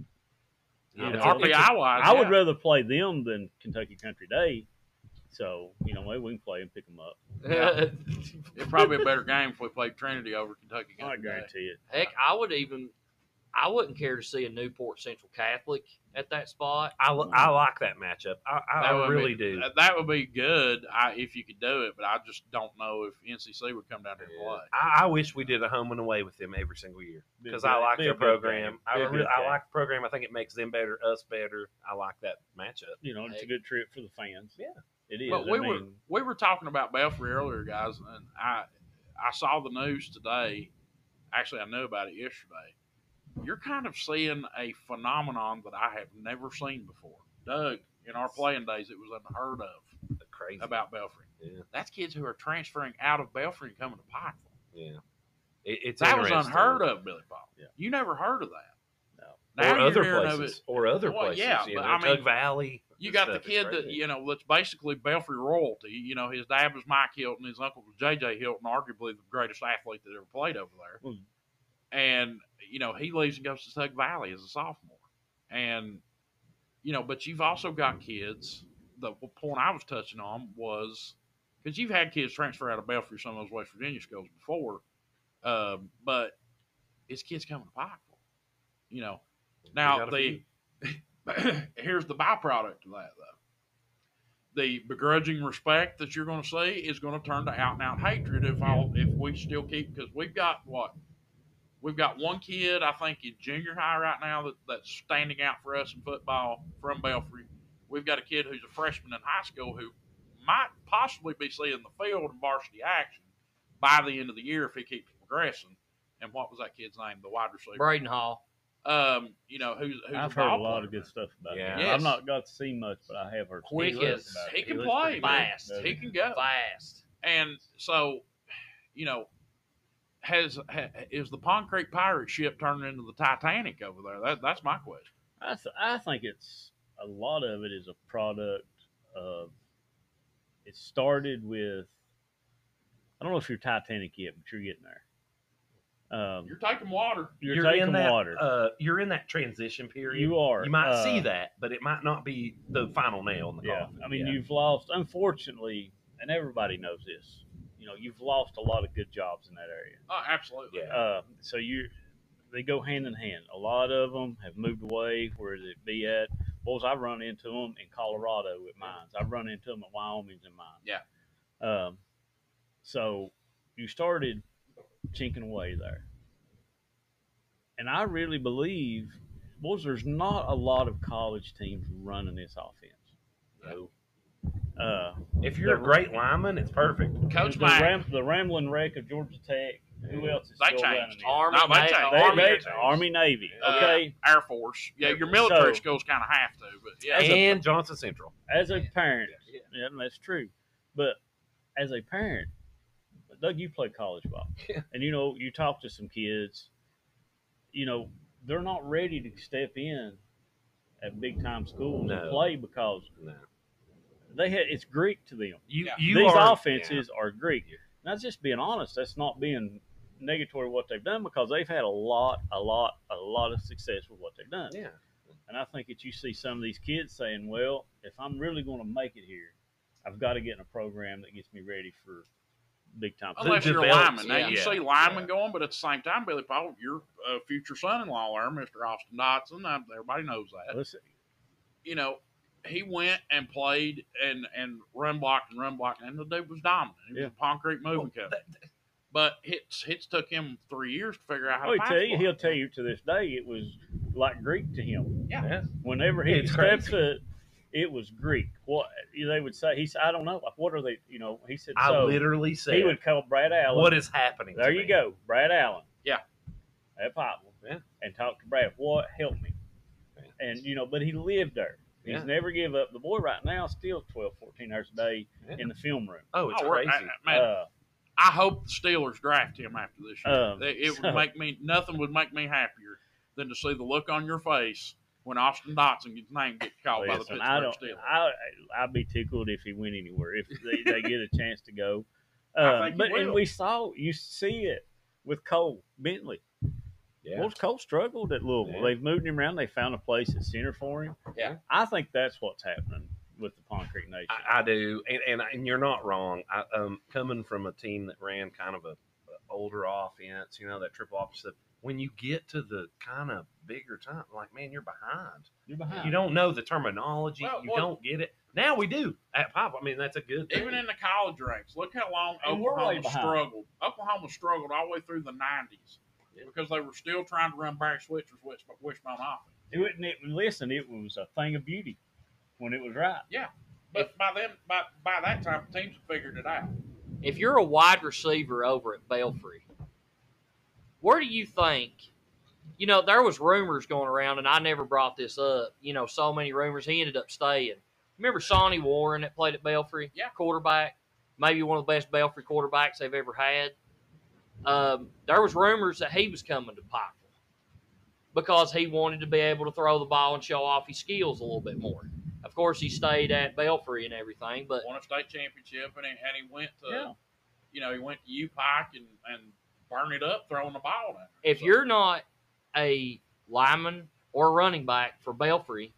Yeah, You it's know, a- R P I wise, I would yeah. rather play them than Kentucky Country Day. So you know, maybe we can play and pick them up. It'd probably be a better game if we played Trinity over Kentucky. I Country Day. guarantee it. Heck, I would even I wouldn't care to see a Newport Central Catholic at that spot. I, li- I like that matchup. I, I, That I would really be, do. That, that would be good I, if you could do it, but I just don't know if N C C would come down there and play. I, I wish we did a home and away with them every single year Be a because good- I like be a their good program. game. I, Be a really, good I game. like the program. I think it makes them better, us better. I like that matchup. You know, it's a good trip for the fans. Yeah. It is. But we I were mean, we were talking about Belfry earlier, guys, and I I saw the news today. Actually, I knew about it yesterday. You're kind of seeing a phenomenon that I have never seen before. Doug, in our playing days, it was unheard of Crazy about Belfry. Yeah. That's kids who are transferring out of Belfry and coming to Pikeville. Yeah, it, it's That was interesting. unheard of, Billy Paul. Yeah. You never heard of that. No. Now or you're other hearing places, of it. or other Well, places. yeah, you but know, I mean, Tug Valley. You and got the stuff. It's kid that, crazy. you know, that's basically Belfry royalty. You know, his dad was Mike Hilton, his uncle was J J Hilton, arguably the greatest athlete that ever played over there. Mm. And, you know, he leaves and goes to Tug Valley as a sophomore. And, you know, but you've also got kids. The point I was touching on was because you've had kids transfer out of Belfry, some of those West Virginia schools before, um, but it's kids coming to Pikeville. You know, now got a the here's the byproduct of that, though. The begrudging respect that you're going to see is going to turn to out and out hatred if all if we still keep because we've got what we've got one kid I think in junior high right now that, that's standing out for us in football from Belfry. We've got a kid who's a freshman in high school who might possibly be seeing the field in varsity action by the end of the year if he keeps progressing. And what was that kid's name? The wide receiver, Braden Hall. Um, you know who's who's I've a heard a ball lot player. of good stuff about Yeah. him. Yes. I've not got to see much, but I have heard Quick stuff as- about he him. can looks play, pretty good, fast. doesn't He can go. Fast. And so, you know, has ha, is the Pond Creek pirate ship turning into the Titanic over there? That that's my question. I, th- I think it's a lot of it is a product of. It started with. I don't know if you're Titanic yet, but you're getting there. Um, You're taking water. you're, You're taking in that, water. Uh, you're in that transition period. you are. You might uh, see that, but it might not be the final nail in the Yeah, coffin. I mean, Yeah. you've lost. Unfortunately, and everybody knows this. You know, you've lost a lot of good jobs in that area. Oh, absolutely. Yeah. Uh, so you, they go hand in hand. A lot of them have moved away. Where they be at? Boys, I run into them in Colorado at mines. I run into them at Wyoming's in mines. Yeah. Um, so you started chinking away there, and I really believe, boys, there's not a lot of college teams running this offense. No. Uh, If you're a the- great lineman, it's perfect. Coach the, Mack. Ram, the Rambling Wreck of Georgia Tech. Who else is They still running changed. it? Army, No, they Na- changed. They- Army, they- changed. Army, Navy. Uh, Okay. Air Force. Yeah, your military So- schools kind of have to, but yeah. As a- And Johnson Central. As a parent, Yeah. yeah, that's true. But as a parent, Doug, you played college ball, Yeah. and you know you talk to some kids. You know they're not ready to step in at big time schools No. and play because No. they had it's Greek to them. You, Yeah. you These are, offenses are Greek. That's just being honest. That's not being negatory of what they've done because they've had a lot, a lot, a lot of success with what they've done. Yeah. And I think that you see some of these kids saying, well, if I'm really going to make it here, I've got to get in a program that gets me ready for big time. Unless Who you're a develops- lineman. Now, you yeah, see linemen yeah. going, but at the same time, Billy Paul, your uh, future son-in-law there, Mister Austin Dotson, uh, everybody knows that. Listen, You know, he went and played and, and run blocked and run blocked, and the dude was dominant. He was Yeah. a concrete moving Well, coach. But hits hits took him three years to figure out how oh, to he pass tell you, block. he'll tell you to this day it was like Greek to him. Yeah. Whenever he It's stepped crazy. foot, it was Greek. What they would say, he said, I don't know. Like, what are they? You know, he said. I so literally said, he would call Brad Allen. what is happening? to There you me? go, Brad Allen. Yeah. At Pikeville. Yeah. And talk to Brad. What helped me? Yeah. And you know, but he lived there. He's Yeah. never give up. The boy right now still twelve, fourteen hours a day Yeah. in the film room. Oh, it's Oh, we're- crazy. I- man, Uh, I hope the Steelers draft him after this year. Um, it it so- would make me nothing would make me happier than to see the look on your face when Austin Dotson gets name gets called by the listen, Pittsburgh I don't. Steelers. I I'd be tickled if he went anywhere if they, they get a chance to go. I Uh, think he but and will. we saw you see it with Cole Bentley. Yeah. Well, Cole struggled at Louisville. Yeah. They've moved him around. They found a place at center for him. Yeah. I think that's what's happening with the Pond Creek Nation. I, I do, and, and and you're not wrong. I, um, coming from a team that ran kind of a, a older offense, you know, that triple option stuff. when you get to the kind of bigger time, like, man, you're behind. You're behind. You don't know the terminology. Well, you well- don't get it. Now we do at Pop. I mean, that's a good thing. Even in the college ranks, look how long And we're way Oklahoma behind. struggled. Oklahoma struggled all the way through the nineties because they were still trying to run Barry Switzer's wish- wishbone offense. It, wasn't- it, listen, it was a thing of beauty when it was right. But by then, by by that time, teams had figured it out. If you're a wide receiver over at Belfry, where do you think? You know, there was rumors going around, and I never brought this up. You know, so many rumors. He ended up staying. Remember Sonny Warren that played at Belfry? Yeah. Quarterback. Maybe one of the best Belfry quarterbacks they've ever had. Um, there was rumors that he was coming to Pikeville because he wanted to be able to throw the ball and show off his skills a little bit more. Of course, he stayed at Belfry and everything, but Won a state championship, and he, and he went to, Yeah. you know, he went to U Pike and and burned it up throwing the ball down. if So- you're not a lineman or running back for Belfry,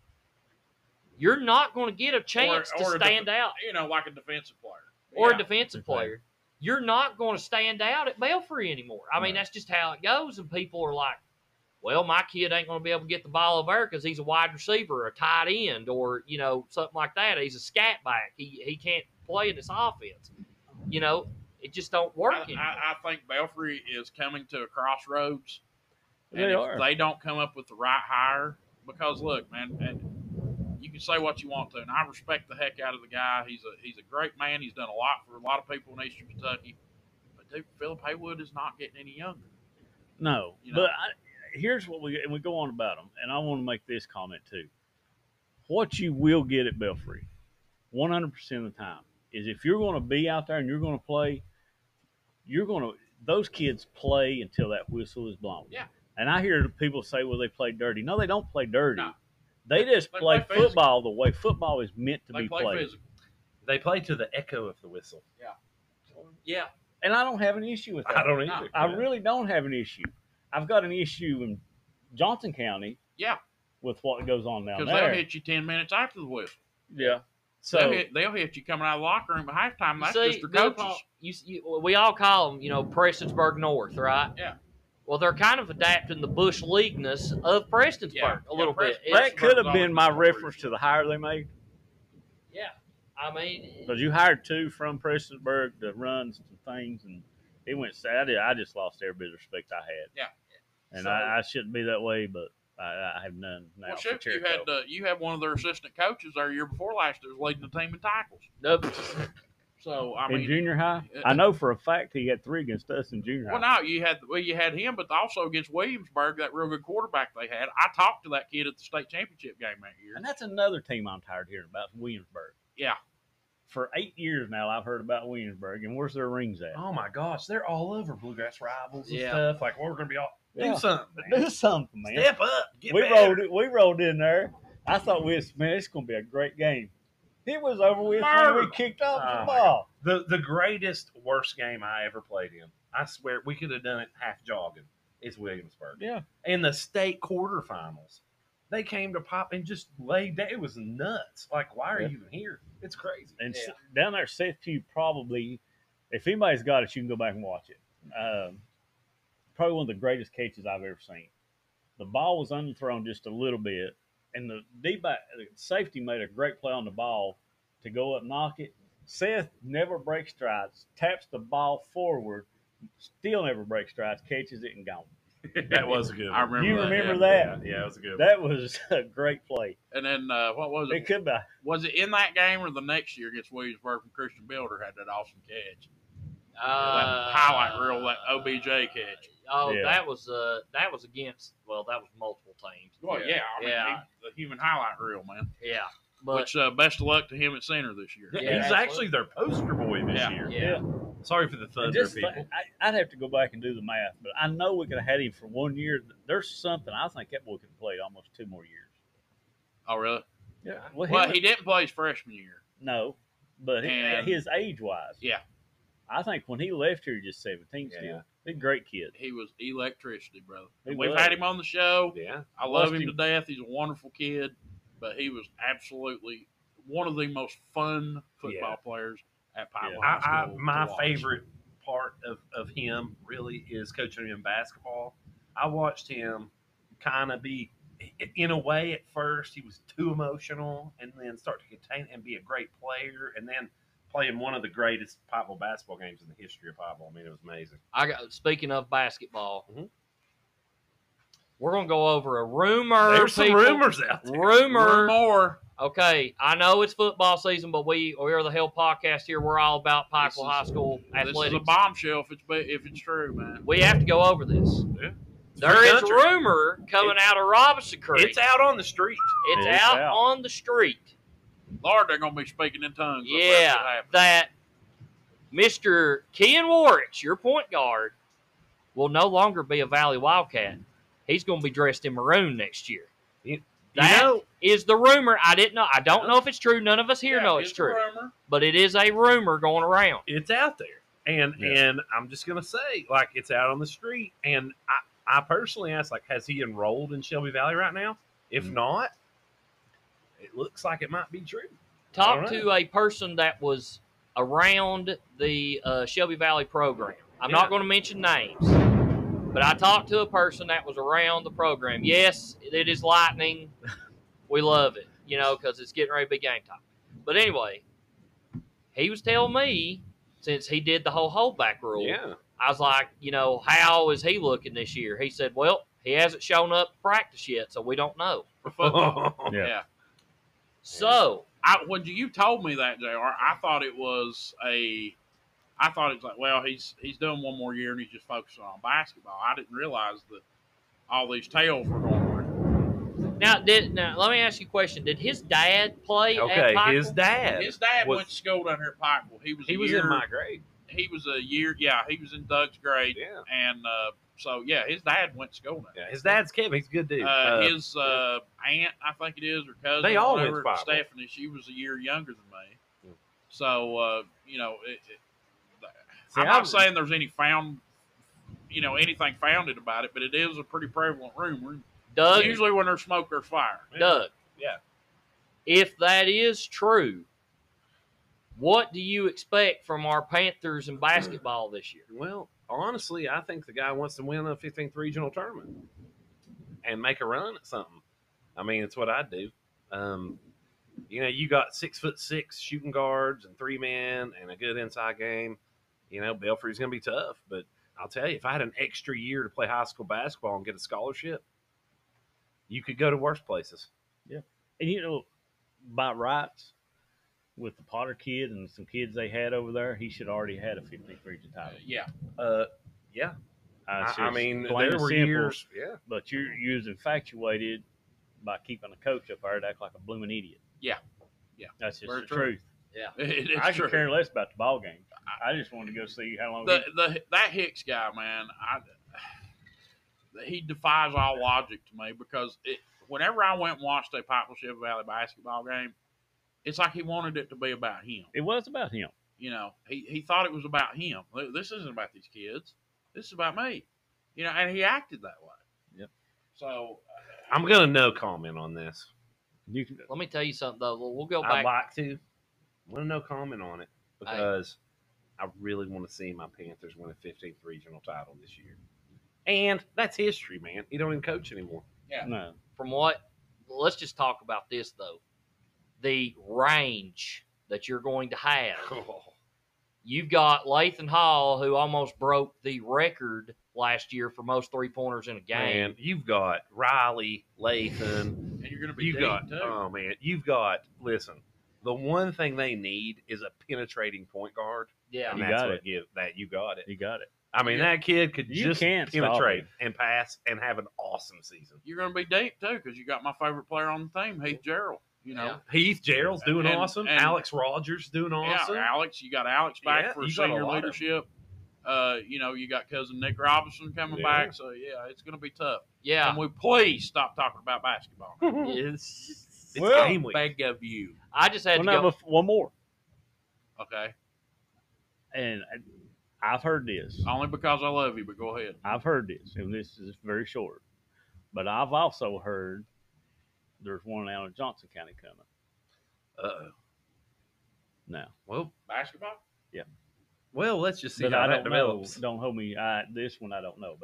you're not going to get a chance or to a def- stand out. you know, like a defensive player Or Yeah. a defensive Okay. player, you're not going to stand out at Belfry anymore. I mean, Right. that's just how it goes. And people are like, well, my kid ain't going to be able to get the ball over there because he's a wide receiver or a tight end or, you know, something like that. He's a scat back. He, he can't play in this offense. You know, it just don't work I, anymore. I, I think Belfry is coming to a crossroads. And They if are. they don't come up with the right hire, because look, man, and you can say what you want to, and I respect the heck out of the guy. He's a he's a great man. He's done a lot for a lot of people in Eastern Kentucky. But dude, Philip Haywood is not getting any younger. No, You know? but I, here's what we and we go on about them, and I want to make this comment too. What you will get at Belfry, one hundred percent of the time, is if you're going to be out there and you're going to play, you're going to those kids play until that whistle is blown. Yeah. And I hear people say, "Well, they play dirty." No, they don't play dirty. No. They just They play, play physical. football the way football is meant to They be play played. physical. They play to the echo of the whistle. yeah. And I don't have an issue with that. I don't No. either. I Yeah. really don't have an issue. I've got an issue in Johnson County Yeah, with what goes on down because there. they'll hit you ten minutes after the whistle. Yeah. So So they'll hit, they'll hit you coming out of the locker room at halftime. You That's see, just their Bill coaches. Paul- you, you, we all call them, you know, Prestonsburg North, right? Yeah. Well, they're kind of adapting the Bush Leagueness of Prestonsburg Yeah. a little Yeah, bit. Prest- It's- that could have Pittsburgh's been my always been reference to the hire they made. yeah. I mean, Because you hired two from Prestonsburg to run some things, and it went sad. I just lost every bit of respect I had. Yeah. And So- I, I shouldn't be that way, but I, I have none now. Well, for shoot, you Cherokee. had uh, you had one of their assistant coaches our year before last year was leading the team in tackles. nope. So I in mean, junior high, uh, I know for a fact he had three against us in junior well, high. no, you had well, you had him, but also against Williamsburg, that real good quarterback they had. I talked to that kid at the state championship game that year. And that's another team I'm tired of hearing about, Williamsburg. Yeah. For eight years now, I've heard about Williamsburg, and where's their rings at? Oh my gosh, they're all over Bluegrass Rivals and Yeah. stuff. Like, well, we're gonna be all Yeah. do something, man. Do something, man. Step up, get we better. rolled it. We rolled in there. I thought we was, man, it's going to be a great game. It was over with when we Murder. kicked off Oh, the my ball. The the greatest worst game I ever played in. I swear we could have done it half jogging. Is Williamsburg. Yeah. In the state quarterfinals, they came to Pop and just laid down. It was nuts. Like, why are Yeah. you even here? It's crazy. And Yeah. s- down there, Seth Pugh probably, if anybody's got it, you can go back and watch it. Um, probably one of the greatest catches I've ever seen. The ball was underthrown just a little bit, and the deep back, the safety made a great play on the ball to go up, knock it. Seth never breaks strides, taps the ball forward, still never breaks strides, catches it and gone. That was a good. I one. remember You that, remember yeah. that? Yeah, yeah, it was a good. one. That was a great play. And then uh, what was It it? could be. Was it in that game or the next year against Williamsburg from Christian Builder had that awesome catch? Uh, that highlight reel, that O B J catch. Oh, Yeah. that was uh, that was against. Well, that was multiple teams. Well, yeah, I mean, Yeah. he- the human highlight reel, man. Yeah, but Which uh, best of luck to him at center this year. Yeah, Yeah, he's absolutely. actually their poster boy this Yeah. year. yeah, Sorry for the And Thunder just people. think- I, I'd have to go back and do the math, but I know we could have had him for one year. There's something I think that boy could have played almost two more years. Oh, really? Yeah. Well, Well, him- he didn't play his freshman year. no, but he, And- his age wise, Yeah. I think when he left here, he was just seventeen Yeah. still. He's a great kid. He was electricity, brother. He We've was. had him on the show. Yeah, I love Watched him him. to death. He's a wonderful kid, but he was absolutely one of the most fun football Yeah. players at Pine Yeah. High I, I, School. to my watch. favorite part of, of him really is coaching him basketball. I watched him kind of be, in a way, at first he was too emotional, and then start to contain and be a great player, and then playing one of the greatest Pikeville basketball games in the history of Pikeville. I mean, it was amazing. I got. Speaking of basketball, Mhm. we're gonna go over a rumor. There's some people. rumors out there. Rumor. More. Okay, I know it's football season, but we we are the Hell Podcast here. We're all about This Pikeville is- High School This athletics. is a bombshell if it's if it's true, man. We have to go over this. Yeah. There Free is country. rumor coming out of Robinson Creek. It's out on the street. It's It's out, out. on the street. Lord, they're gonna be speaking in tongues. if that's what Yeah, happens. that Mister Ken Warwick, your point guard, will no longer be a Valley Wildcat. He's going to be dressed in maroon next year. You- That you is know, the rumor. I didn't know. I don't know if it's true. None of us here Yeah, know it's a true. rumor. But it is a rumor going around. it's out there, and Yeah. and I'm just gonna say, like, it's out on the street, and I I personally asked, like, has he enrolled in Shelby Valley right now? If Mm. not, it looks like it might be true. Talk All right. to a person that was around the uh, Shelby Valley program. I'm Yeah. not going to mention names, but I talked to a person that was around the program. Yes, it is lightning. We love it, you know, because it's getting ready to be game time. But anyway, he was telling me, since he did the whole holdback rule, Yeah, I was like, you know, how is he looking this year? He said, well, he hasn't shown up to practice yet, so we don't know. For football. Yeah. yeah. So, I when you told me that, J R, I thought it was a. I thought it was like, well, he's he's doing one more year and he's just focusing on basketball. I didn't realize that all these tales were going on. now, did now let me ask you a question. Did his dad play okay. at Pikeville? His dad, His dad was, went to school down here at Pikeville. He was he a was year, in my grade. he was a year. Yeah, he was in Doug's grade, Yeah, and uh, so yeah, his dad went to school now. yeah. His dad's Kevin. He's a good dude. Uh, Uh, his uh, aunt, I think it is, or cousin, They or all went whatever, to Pikeville. Stephanie. She was a year younger than me. Hmm. So uh, you know, it, it, See, I'm I not was- saying there's any found, you know, anything founded about it, but it is a pretty prevalent rumor. Doug, Usually, when there's smoke, there's fire. Doug. Yeah. If that is true, what do you expect from our Panthers in basketball this year? Well, honestly, I think the guy wants to win a fifteenth regional tournament and make a run at something. I mean, it's what I do. Um, you know, you got six foot six shooting guards and three men and a good inside game. You know, Belfry's going to be tough, but I'll tell you, if I had an extra year to play high school basketball and get a scholarship, you could go to worse places. And you know, by rights, with the Potter kid and some kids they had over there, he should already had a fifteenth region Uh, title. yeah, Uh, yeah, Uh, I, it's I just mean, plain there and were simple, years. Yeah, but you're you was infatuated by keeping a coach up there to act like a blooming idiot. Yeah. Yeah. That's just Very the true. truth. it is I true. could care less about the ball game. I just wanted to go see how long. the, he, the that Hicks guy, man, I he defies all logic to me because it, whenever I went and watched a Pikeville Shelby Valley basketball game, it's like he wanted it to be about him. it was about him. You know, he, he thought it was about him. This isn't about these kids. This is about me. You know, and he acted that way. Yep. So I'm going to no comment on this. You can, Let me tell you something, though. We'll go I'd back. like to. I'm going to no comment on it because I really want to see my Panthers win a fifteenth regional title this year. And that's history, man. He don't even coach anymore. yeah, no. From what, let's just talk about this, though. The range that you're going to have. You've got Lathan Hall, who almost broke the record last year for most three pointers in a game. Man, you've got Riley, Lathan. and you're going to be You deep, got too. oh man, you've got listen. The one thing they need is a penetrating point guard, Yeah. and You that's got what it. give that you got it. You got it. I mean, Yeah. that kid could You just can't stop penetrate him. and pass and have an awesome season. You're going to be deep too because you got my favorite player on the team, Heath Gerald. You know, Yeah. Heath Gerald's doing And- awesome. and- Alex Rogers doing awesome. yeah, Alex. You got Alex back Yeah, for you got a senior lot of leadership. Uh, you know, you got cousin Nick Robinson coming Yeah. back. So yeah, it's going to be tough. Yeah. And we please stop talking about basketball. It's- It's Well, game week. Beg of you. I just had Well, to now, go. bef- one more, Okay. and I- I've heard this. Only because I love you, but go ahead. I've heard this, and this is very short. But I've also heard there's one out of Johnson County coming. Uh-oh. Now, Well, Basketball? well, let's just see but how I that don't know. develops. Don't hold me. I, this one I don't know about.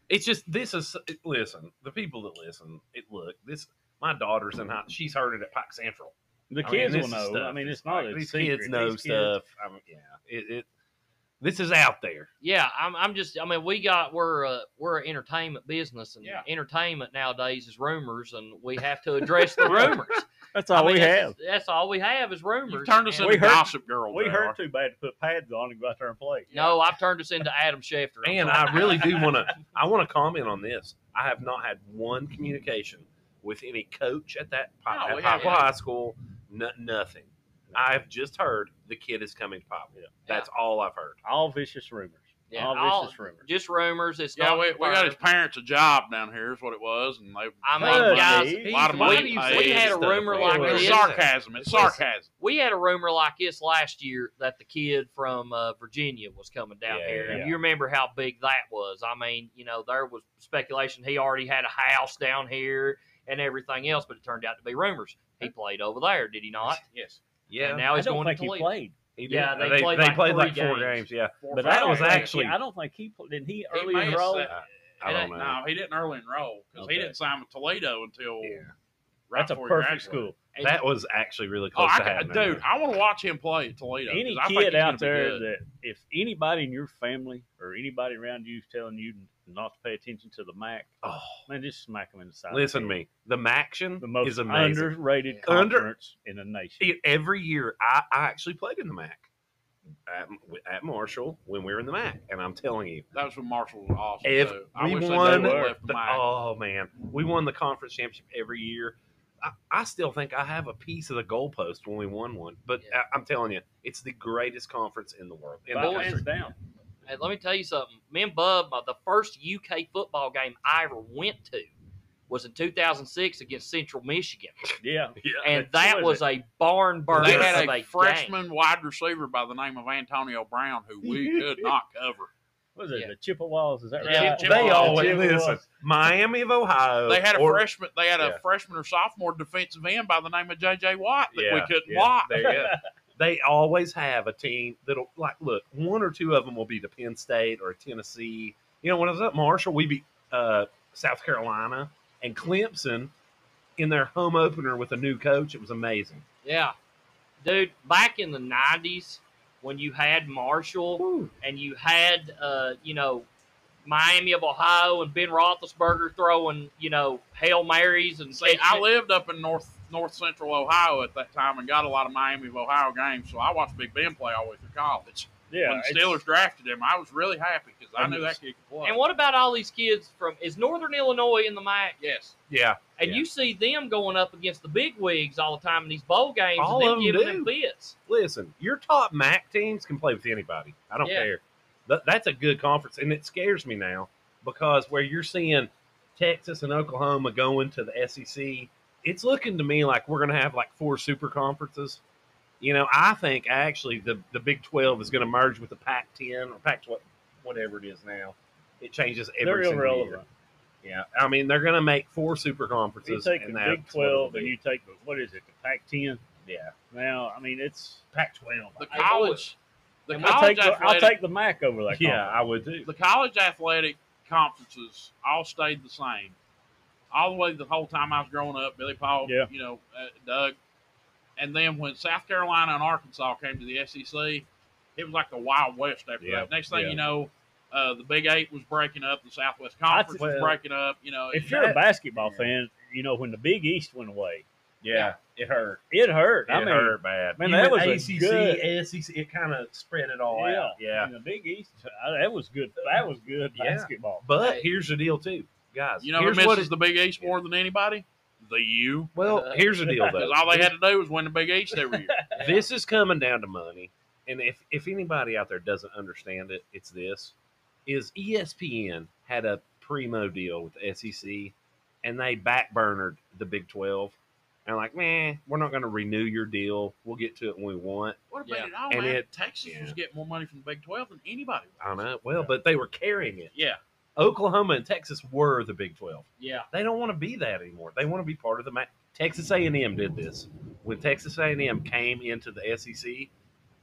It's just this is listen. The people that listen, it look this. My daughter's in high. She's heard it at Pike Central. The I mean, kids this will is know. stuff I mean, that's it's not like, a these secret. kids know These kids- stuff. I mean, yeah, it, it. This is out there. Yeah, I'm. I'm just. I mean, we got we're uh, we're an entertainment business, and Yeah. entertainment nowadays is rumors, and we have to address the rumors. That's all I mean, we that's, have. That's all we have is rumors. You've turned us And- into We heard- Gossip Girl. We J R. hurt too bad to put pads on and go out there and play. No, I've turned us into Adam Schefter. I'm And sorry. I really do want to. I want to comment on this. I have not had one communication with any coach at that Pi- No, at we Poplar haven't. High School. No, nothing. I've just heard the kid is coming to Poplar. Yeah. That's all I've heard. All vicious rumors. Yeah, all all- vicious rumors. just rumors. It's Yeah, not we, we got his confirmed. parents a job down here, is what it was, and they. I mean, Good, guys, Dave. a lot of we- money we, paid had a and stuff, rumor man. like Well, It's this. Listen. sarcasm. It's Listen. sarcasm. We had a rumor like this last year that the kid from uh, Virginia was coming down Yeah, here, yeah. and you remember how big that was. I mean, you know, there was speculation he already had a house down here and everything else, but it turned out to be rumors. He played over there, did he not? Yes. Yeah. And now I he's don't going think to he Toledo. played. He did. Yeah, they they played they like played three like four games. games. Yeah. Four But or I that don't was five. think actually- He, I don't think he pl- didn't. He He early may have enroll. said- I, I don't know. No, he didn't early enroll because Okay. he didn't sign with Toledo until Yeah. right That's a before he perfect graduated. school. And That was actually really Oh, close I to ca- happening. dude, I want to watch him play at Toledo. Any 'cause I think kid he's gonna out be there good. that if anybody in your family or anybody around you is telling you not to pay attention to the M A C, Oh, man, just smack them in the side. listen of to the head. me. The Maction The most is amazing. underrated Yeah. Under- conference in the nation. It- every year, I, I actually played in the M A C at, at Marshall when we were in the M A C, and I'm telling you, That was when Marshall was awesome. if too. I we wish won, they the, never left the M A C. oh man, we won the conference championship every year. I, I still think I have a piece of the goalpost when we won one, but Yeah. I, I'm telling you, it's the greatest conference in the world. In By the boys- hands country. down. Hey, let me tell you something. Me and Bub, uh, the first U K football game I ever went to was in two thousand six against Central Michigan, Yeah. Yeah. and That's that what was a barn burner They of had a a game. freshman wide receiver by the name of Antonio Brown who we could not cover. What is it? Yeah. The Chippewas? Is that Yeah, right? Chip- They Chippewas. always Chippewas. listen. Miami of Ohio. They had a or- freshman. They had a yeah. freshman or sophomore defensive end by the name of J J Watt that we Yeah, couldn't yeah, block. there you go. They always have a team that'll like look. One or two of them will be to Penn State or Tennessee. You know, when I was at Marshall, we beat uh, South Carolina and Clemson in their home opener with a new coach. It was amazing. Yeah, dude. Back in the nineties, when you had Marshall Woo. and you had, uh, you know, Miami of Ohio and Ben Roethlisberger throwing, you know, Hail Marys and See, catching I it. lived up in north north central Ohio at that time and got a lot of Miami of Ohio games, so I watched Big Ben play all the way through college. Yeah. when the it's- Steelers drafted him, I was really happy because I And knew that kid could play. And what about all these kids from? Is Northern Illinois in the M A C? Yes, Yeah, And Yeah. you see them going up against the big wigs all the time in these bowl games, All and of them them giving do. them fits. listen, your top M A C teams can play with anybody. I don't Yeah. care. Th- that's a good conference, and it scares me now because where you're seeing Texas and Oklahoma going to the S E C, it's looking to me like we're going to have like four super conferences. You know, I think actually the, the Big twelve is going to merge with the Pac ten or Pac twelve, whatever it is now. It changes every They're single irrelevant. year. Yeah, I mean they're going to make four super You conferences. take the and Big that's what it'll twelve and be. you take the, what is it, the Pac ten. yeah, Now, I mean, it's Pac twelve. the Hey, college, the and I'll college take the, I'll athletic, take the M A C over that. Yeah, conference. I would too. the college athletic conferences all stayed the same. All the way the whole time I was growing up, Billy Paul, Yeah. you know, uh, Doug. And then when South Carolina and Arkansas came to the S E C, it was like the Wild West after Yeah, that. Next thing yeah. you know, uh, the Big Eight was breaking up. The Southwest Conference was well, breaking up. You know, If it- you're a That- basketball yeah. fan, you know when the Big East went away, Yeah, it hurt. it hurt. It I mean, hurt bad. man, Even that was a A C C, good- S E C. It kind of spread it all yeah, out. Yeah, and the Big East, uh, that was good. That was good Yeah. basketball. but Hey. here's the deal too, guys. you know who here's misses what it, the Big East more than anybody? The U. well, here's the deal Because though. all they had to do was win the Big East every year. This is coming down to money, and if if anybody out there doesn't understand it, it's this: is E S P N had a primo deal with the S E C, and they backburnered the Big twelve, and like, man, we're not going to renew your deal. We'll get to it when we want. What about Yeah. it all, And man? it- Texas yeah. was getting more money from the Big twelve than anybody. I don't know. Well, but they were carrying it. Yeah. Oklahoma and Texas were the Big twelve. Yeah, They don't want to be that anymore. They want to be part of the Ma- Texas A and M did this when Texas A and M came into the S E C.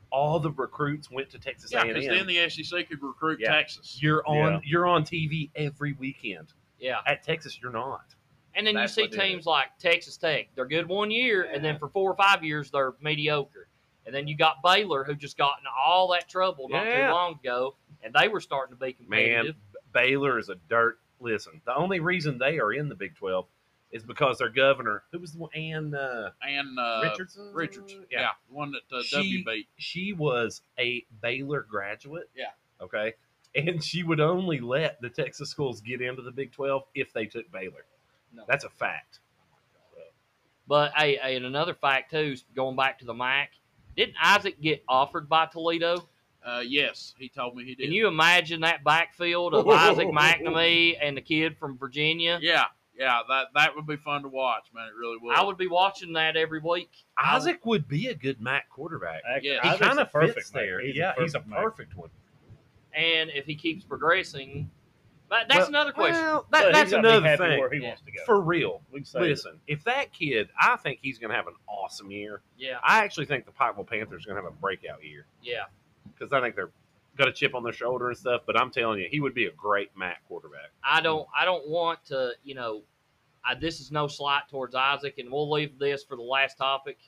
all the recruits went to Texas Yeah, A and because M. then the S E C could recruit Yeah. Texas. You're on Yeah. you're on T V every weekend. Yeah. At Texas, you're not. And then That's you see what it teams is. like Texas Tech. They're good one year, and then for four or five years, they're mediocre. And then you got Baylor, who just got in all that trouble not Yeah. too long ago, and they were starting to be competitive. Man, Baylor is a dirt. Listen, the only reason they are in the Big twelve is because their governor, who was the one, Ann uh, And uh, Richardson. Richards. Yeah. the one that uh, She- W beat. She was a Baylor graduate. Yeah. Okay. And she would only let the Texas schools get into the Big twelve if they took Baylor. No. That's a fact. But hey, hey, and another fact too, going back to the M A C, didn't Isaac get offered by Toledo? Uh, yes, he told me he did. Can you imagine that backfield of Isaac McNamee and the kid from Virginia? Yeah, yeah, that that would be fun to watch, man. It really would. I would be watching that every week. Isaac would be a good M A C quarterback. Yeah. He Isaac's kind a of perfect fits man. there. He's yeah, a he's a perfect man. perfect one. And if he keeps progressing, but that's Well- another question. Well, But that, he's that's gotta be another happy thing. where he Yeah. wants to go. For real. we can say Listen, if that kid, I think he's going to have an awesome year. Yeah, I actually think the Pikeville Panthers are going to have a breakout year yeah. because I think they're got a chip on their shoulder and stuff. But I'm telling you, he would be a great M A C quarterback. I don't I don't want to, you know, I, this is no slight towards Isaac, and we'll leave this for the last topic.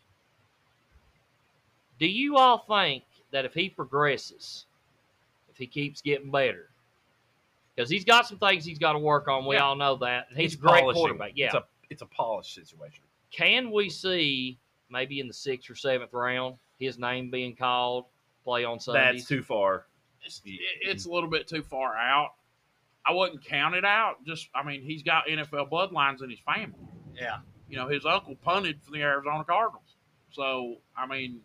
Do you all think that if he progresses, if he keeps getting better, because he's got some things he's got to work on, we Yeah. all know that, and he's, He's a great polishing. quarterback. Yeah, It's a it's a polished situation. can we see maybe in the sixth or seventh round his name being called, play on Sundays? That's too far. It's, it- it's a little bit too far out. I wouldn't count it out. Just, I mean, he's got N F L bloodlines in his family. Yeah. You know, his uncle punted for the Arizona Cardinals. So, I mean,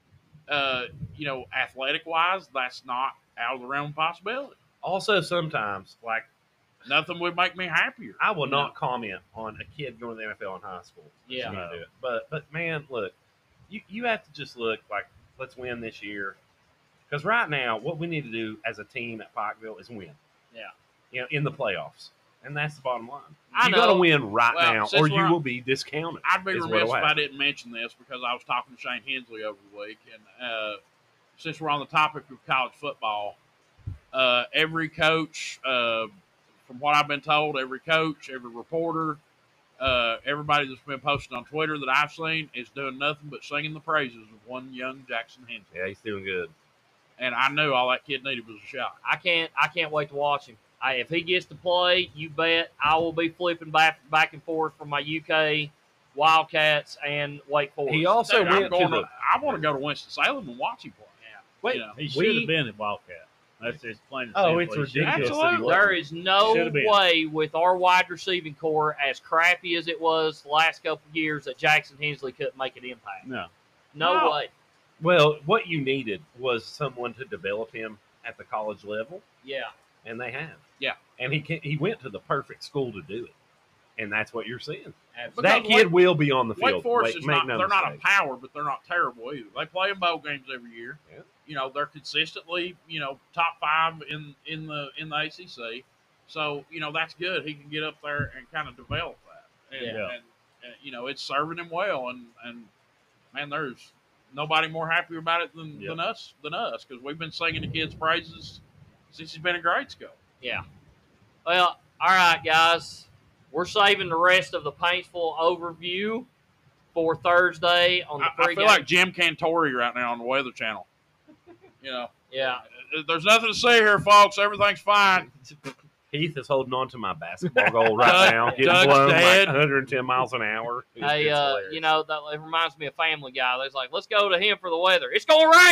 uh, you know, athletic wise, that's not out of the realm of possibility. Also, sometimes, like, Nothing would make me happier. I will you not know? comment on a kid going to the N F L in high school. Yeah. You do it. But, but man, look, you, you have to just look like, let's win this year. Because right now, what we need to do as a team at Pikeville is win. Yeah. You know, in the playoffs. And that's the bottom line. I You got to know. win right Well, now, since or you we're- will be discounted. I'd be is remiss what'll if I happen. didn't mention this because I was talking to Shane Hensley over the week, and uh, since we're on the topic of college football, uh, every coach, uh, from what I've been told, every coach, every reporter, uh, everybody that's been posting on Twitter that I've seen is doing nothing but singing the praises of one young Jackson Hensley. Yeah, he's doing good. And I knew all that kid needed was a shot. I can't I can't wait to watch him. I, if he gets to play, you bet I will be flipping back back and forth from my U K Wildcats and Wake Forest. He also Dude, I'm went going to the. to, I want to go to Winston-Salem and watch him play. Wait, you know. He should we- have been at Wildcat. That's just plain and Oh, simple. it's He should have ridiculous been. that he Absolutely. wasn't. There is no Should've been. way with our wide receiving core, as crappy as it was the last couple of years, that Jackson Hensley couldn't make an impact. No. No, No. way. Well, what you needed was someone to develop him at the college level, Yeah. and they have. Yeah. And he can, he went to the perfect school to do it, and that's what you're seeing. Absolutely. that Because kid Wake- will be on the field. Wake Forest Wait, is make not, no they're not a mistake. power, but they're not terrible either. They play in bowl games every year. Yeah. You know, they're consistently, you know, top five in, in the in the A C C. So, you know, that's good. He can get up there and kind of develop that. And, Yeah. and, and you know, it's serving him well. And, and man, there's nobody more happy about it than, Yeah. than us than us because we've been singing the kid's praises since he's been in grade school. Yeah. Well, all right, guys. We're saving the rest of the Paintsville overview for Thursday on the I, I pregame. feel like Jim Cantori right now on the Weather Channel. You know, yeah. there's nothing to say here, folks. Everything's fine. Heath is holding on to my basketball goal right Doug- now, getting Doug's blown dead. like one hundred ten miles an hour. It's- Hey, it's uh, hilarious. you know, that it reminds me of Family Guy. There's like, let's go to him for the weather. It's going to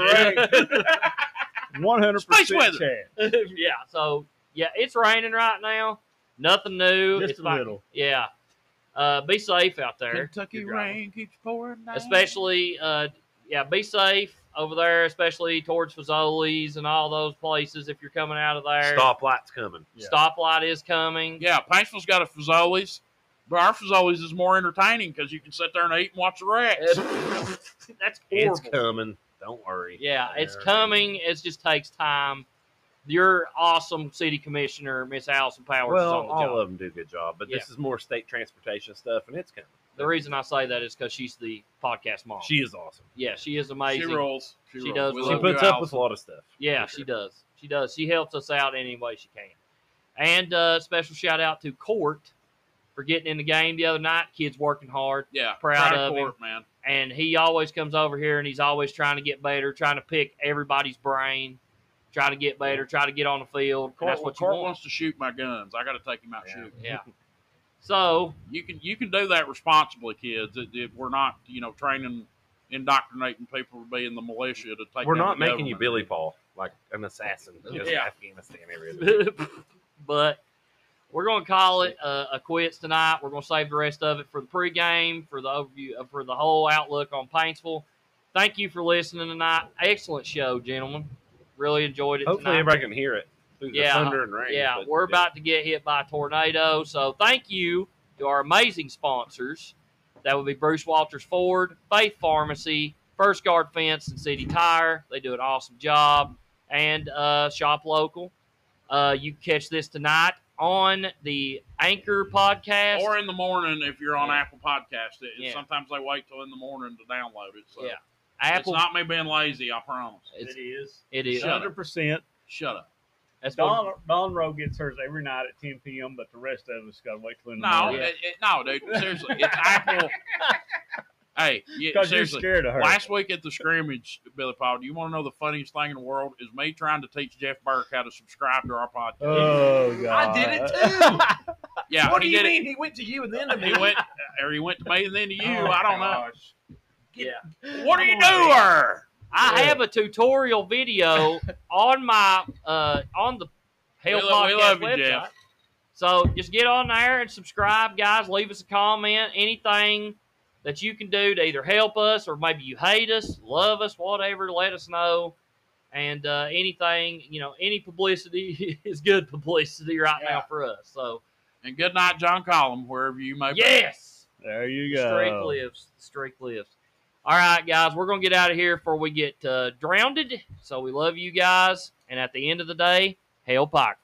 rain. one hundred Space percent weather. chance. yeah. So, yeah, it's raining right now. Nothing new. Just it's a like- little. Yeah. Uh, be safe out there. Kentucky Good driving. rain keeps pouring down. Especially, uh, yeah, be safe over there, especially towards Fazoli's and all those places if you're coming out of there. Stoplight's coming. Yeah. Stoplight is coming. Yeah, Paintsville's got a Fazoli's, but our Fazoli's is more entertaining because you can sit there and eat and watch the wrecks. That's It's horrible. coming. Don't worry. Yeah, it's There. coming. It just takes time. your awesome city commissioner, Miss Allison Powers, is Well, on the all job. of them do a good job, but this is more state transportation stuff, and it's coming. The reason I say that is because she's the podcast mom. She is awesome. yeah, she is amazing. She rolls. She, She rolls. does We roll. She love puts you, up with a Allison. lot of stuff. Yeah, for she sure. does. She does. She helps us out any way she can. And uh, special shout out to Court for getting in the game the other night. Kid's working hard, Yeah, Proud of court, man. and he always comes over here and he's always trying to get better, trying to pick everybody's brain, trying to get better, try to get on the field. And Court, that's what you Court want. wants to shoot my guns. I got to take him out Yeah. shooting. Yeah. So You can you can do that responsibly, kids. It, it, we're not you know training, indoctrinating people to be in the militia to take. We're down not the making you government. Billy Paul like an assassin in Yeah. Afghanistan area. but we're going to call it uh, a quits tonight. We're going to save the rest of it for the pregame, for the overview, uh, for the whole outlook on Paintsville. Thank you for listening tonight. Excellent show, gentlemen. Really enjoyed it Hopefully, tonight. everybody can hear it through the Yeah, thunder and rain. Yeah, but- we're about to get hit by a tornado. So thank you to our amazing sponsors. That would be Bruce Walters Ford, Faith Pharmacy, First Guard Fence, and City Tire. They do an awesome job. And uh, Shop Local. Uh, you can catch this tonight on the Anchor podcast. Or in the morning if you're on Yeah. Apple Podcast. It, Yeah. Sometimes they wait till in the morning to download it. So Yeah. it's Apple. not me being lazy. I promise. It's, It is. it is. Shut up. Hundred percent. Shut up. That's what, Dawn Dawn Rowe gets hers every night at ten p.m., but the rest of us got to wait till in the No, morning. it, it, no, dude. Seriously, it's Apple. Hey, yeah, Because you're seriously. scared of her. Last week at the scrimmage, Billy Paul, do you want to know the funniest thing in the world? Is me trying to teach Jeff Burke how to subscribe to our podcast. Oh God! I did it too. yeah, what do he you did mean? He went to you and then to it. me. He went, or he went to me and then to you. Oh, I don't know. gosh. yeah. What do you do, Come on, her? I Yeah. have a tutorial video on my uh, on the Hell We lo- we Podcast love you, website. Jeff. So just get on there and subscribe, guys. Leave us a comment. Anything that you can do to either help us or maybe you hate us, love us, whatever, let us know. And uh, anything, you know, any publicity is good publicity right Yeah. now for us. So, And good night, John Collum, wherever you may be. yes, There you the go. streak lives. The streak lives. All right, guys, we're going to get out of here before we get uh, drowned. So we love you guys. And at the end of the day, Hail Pike.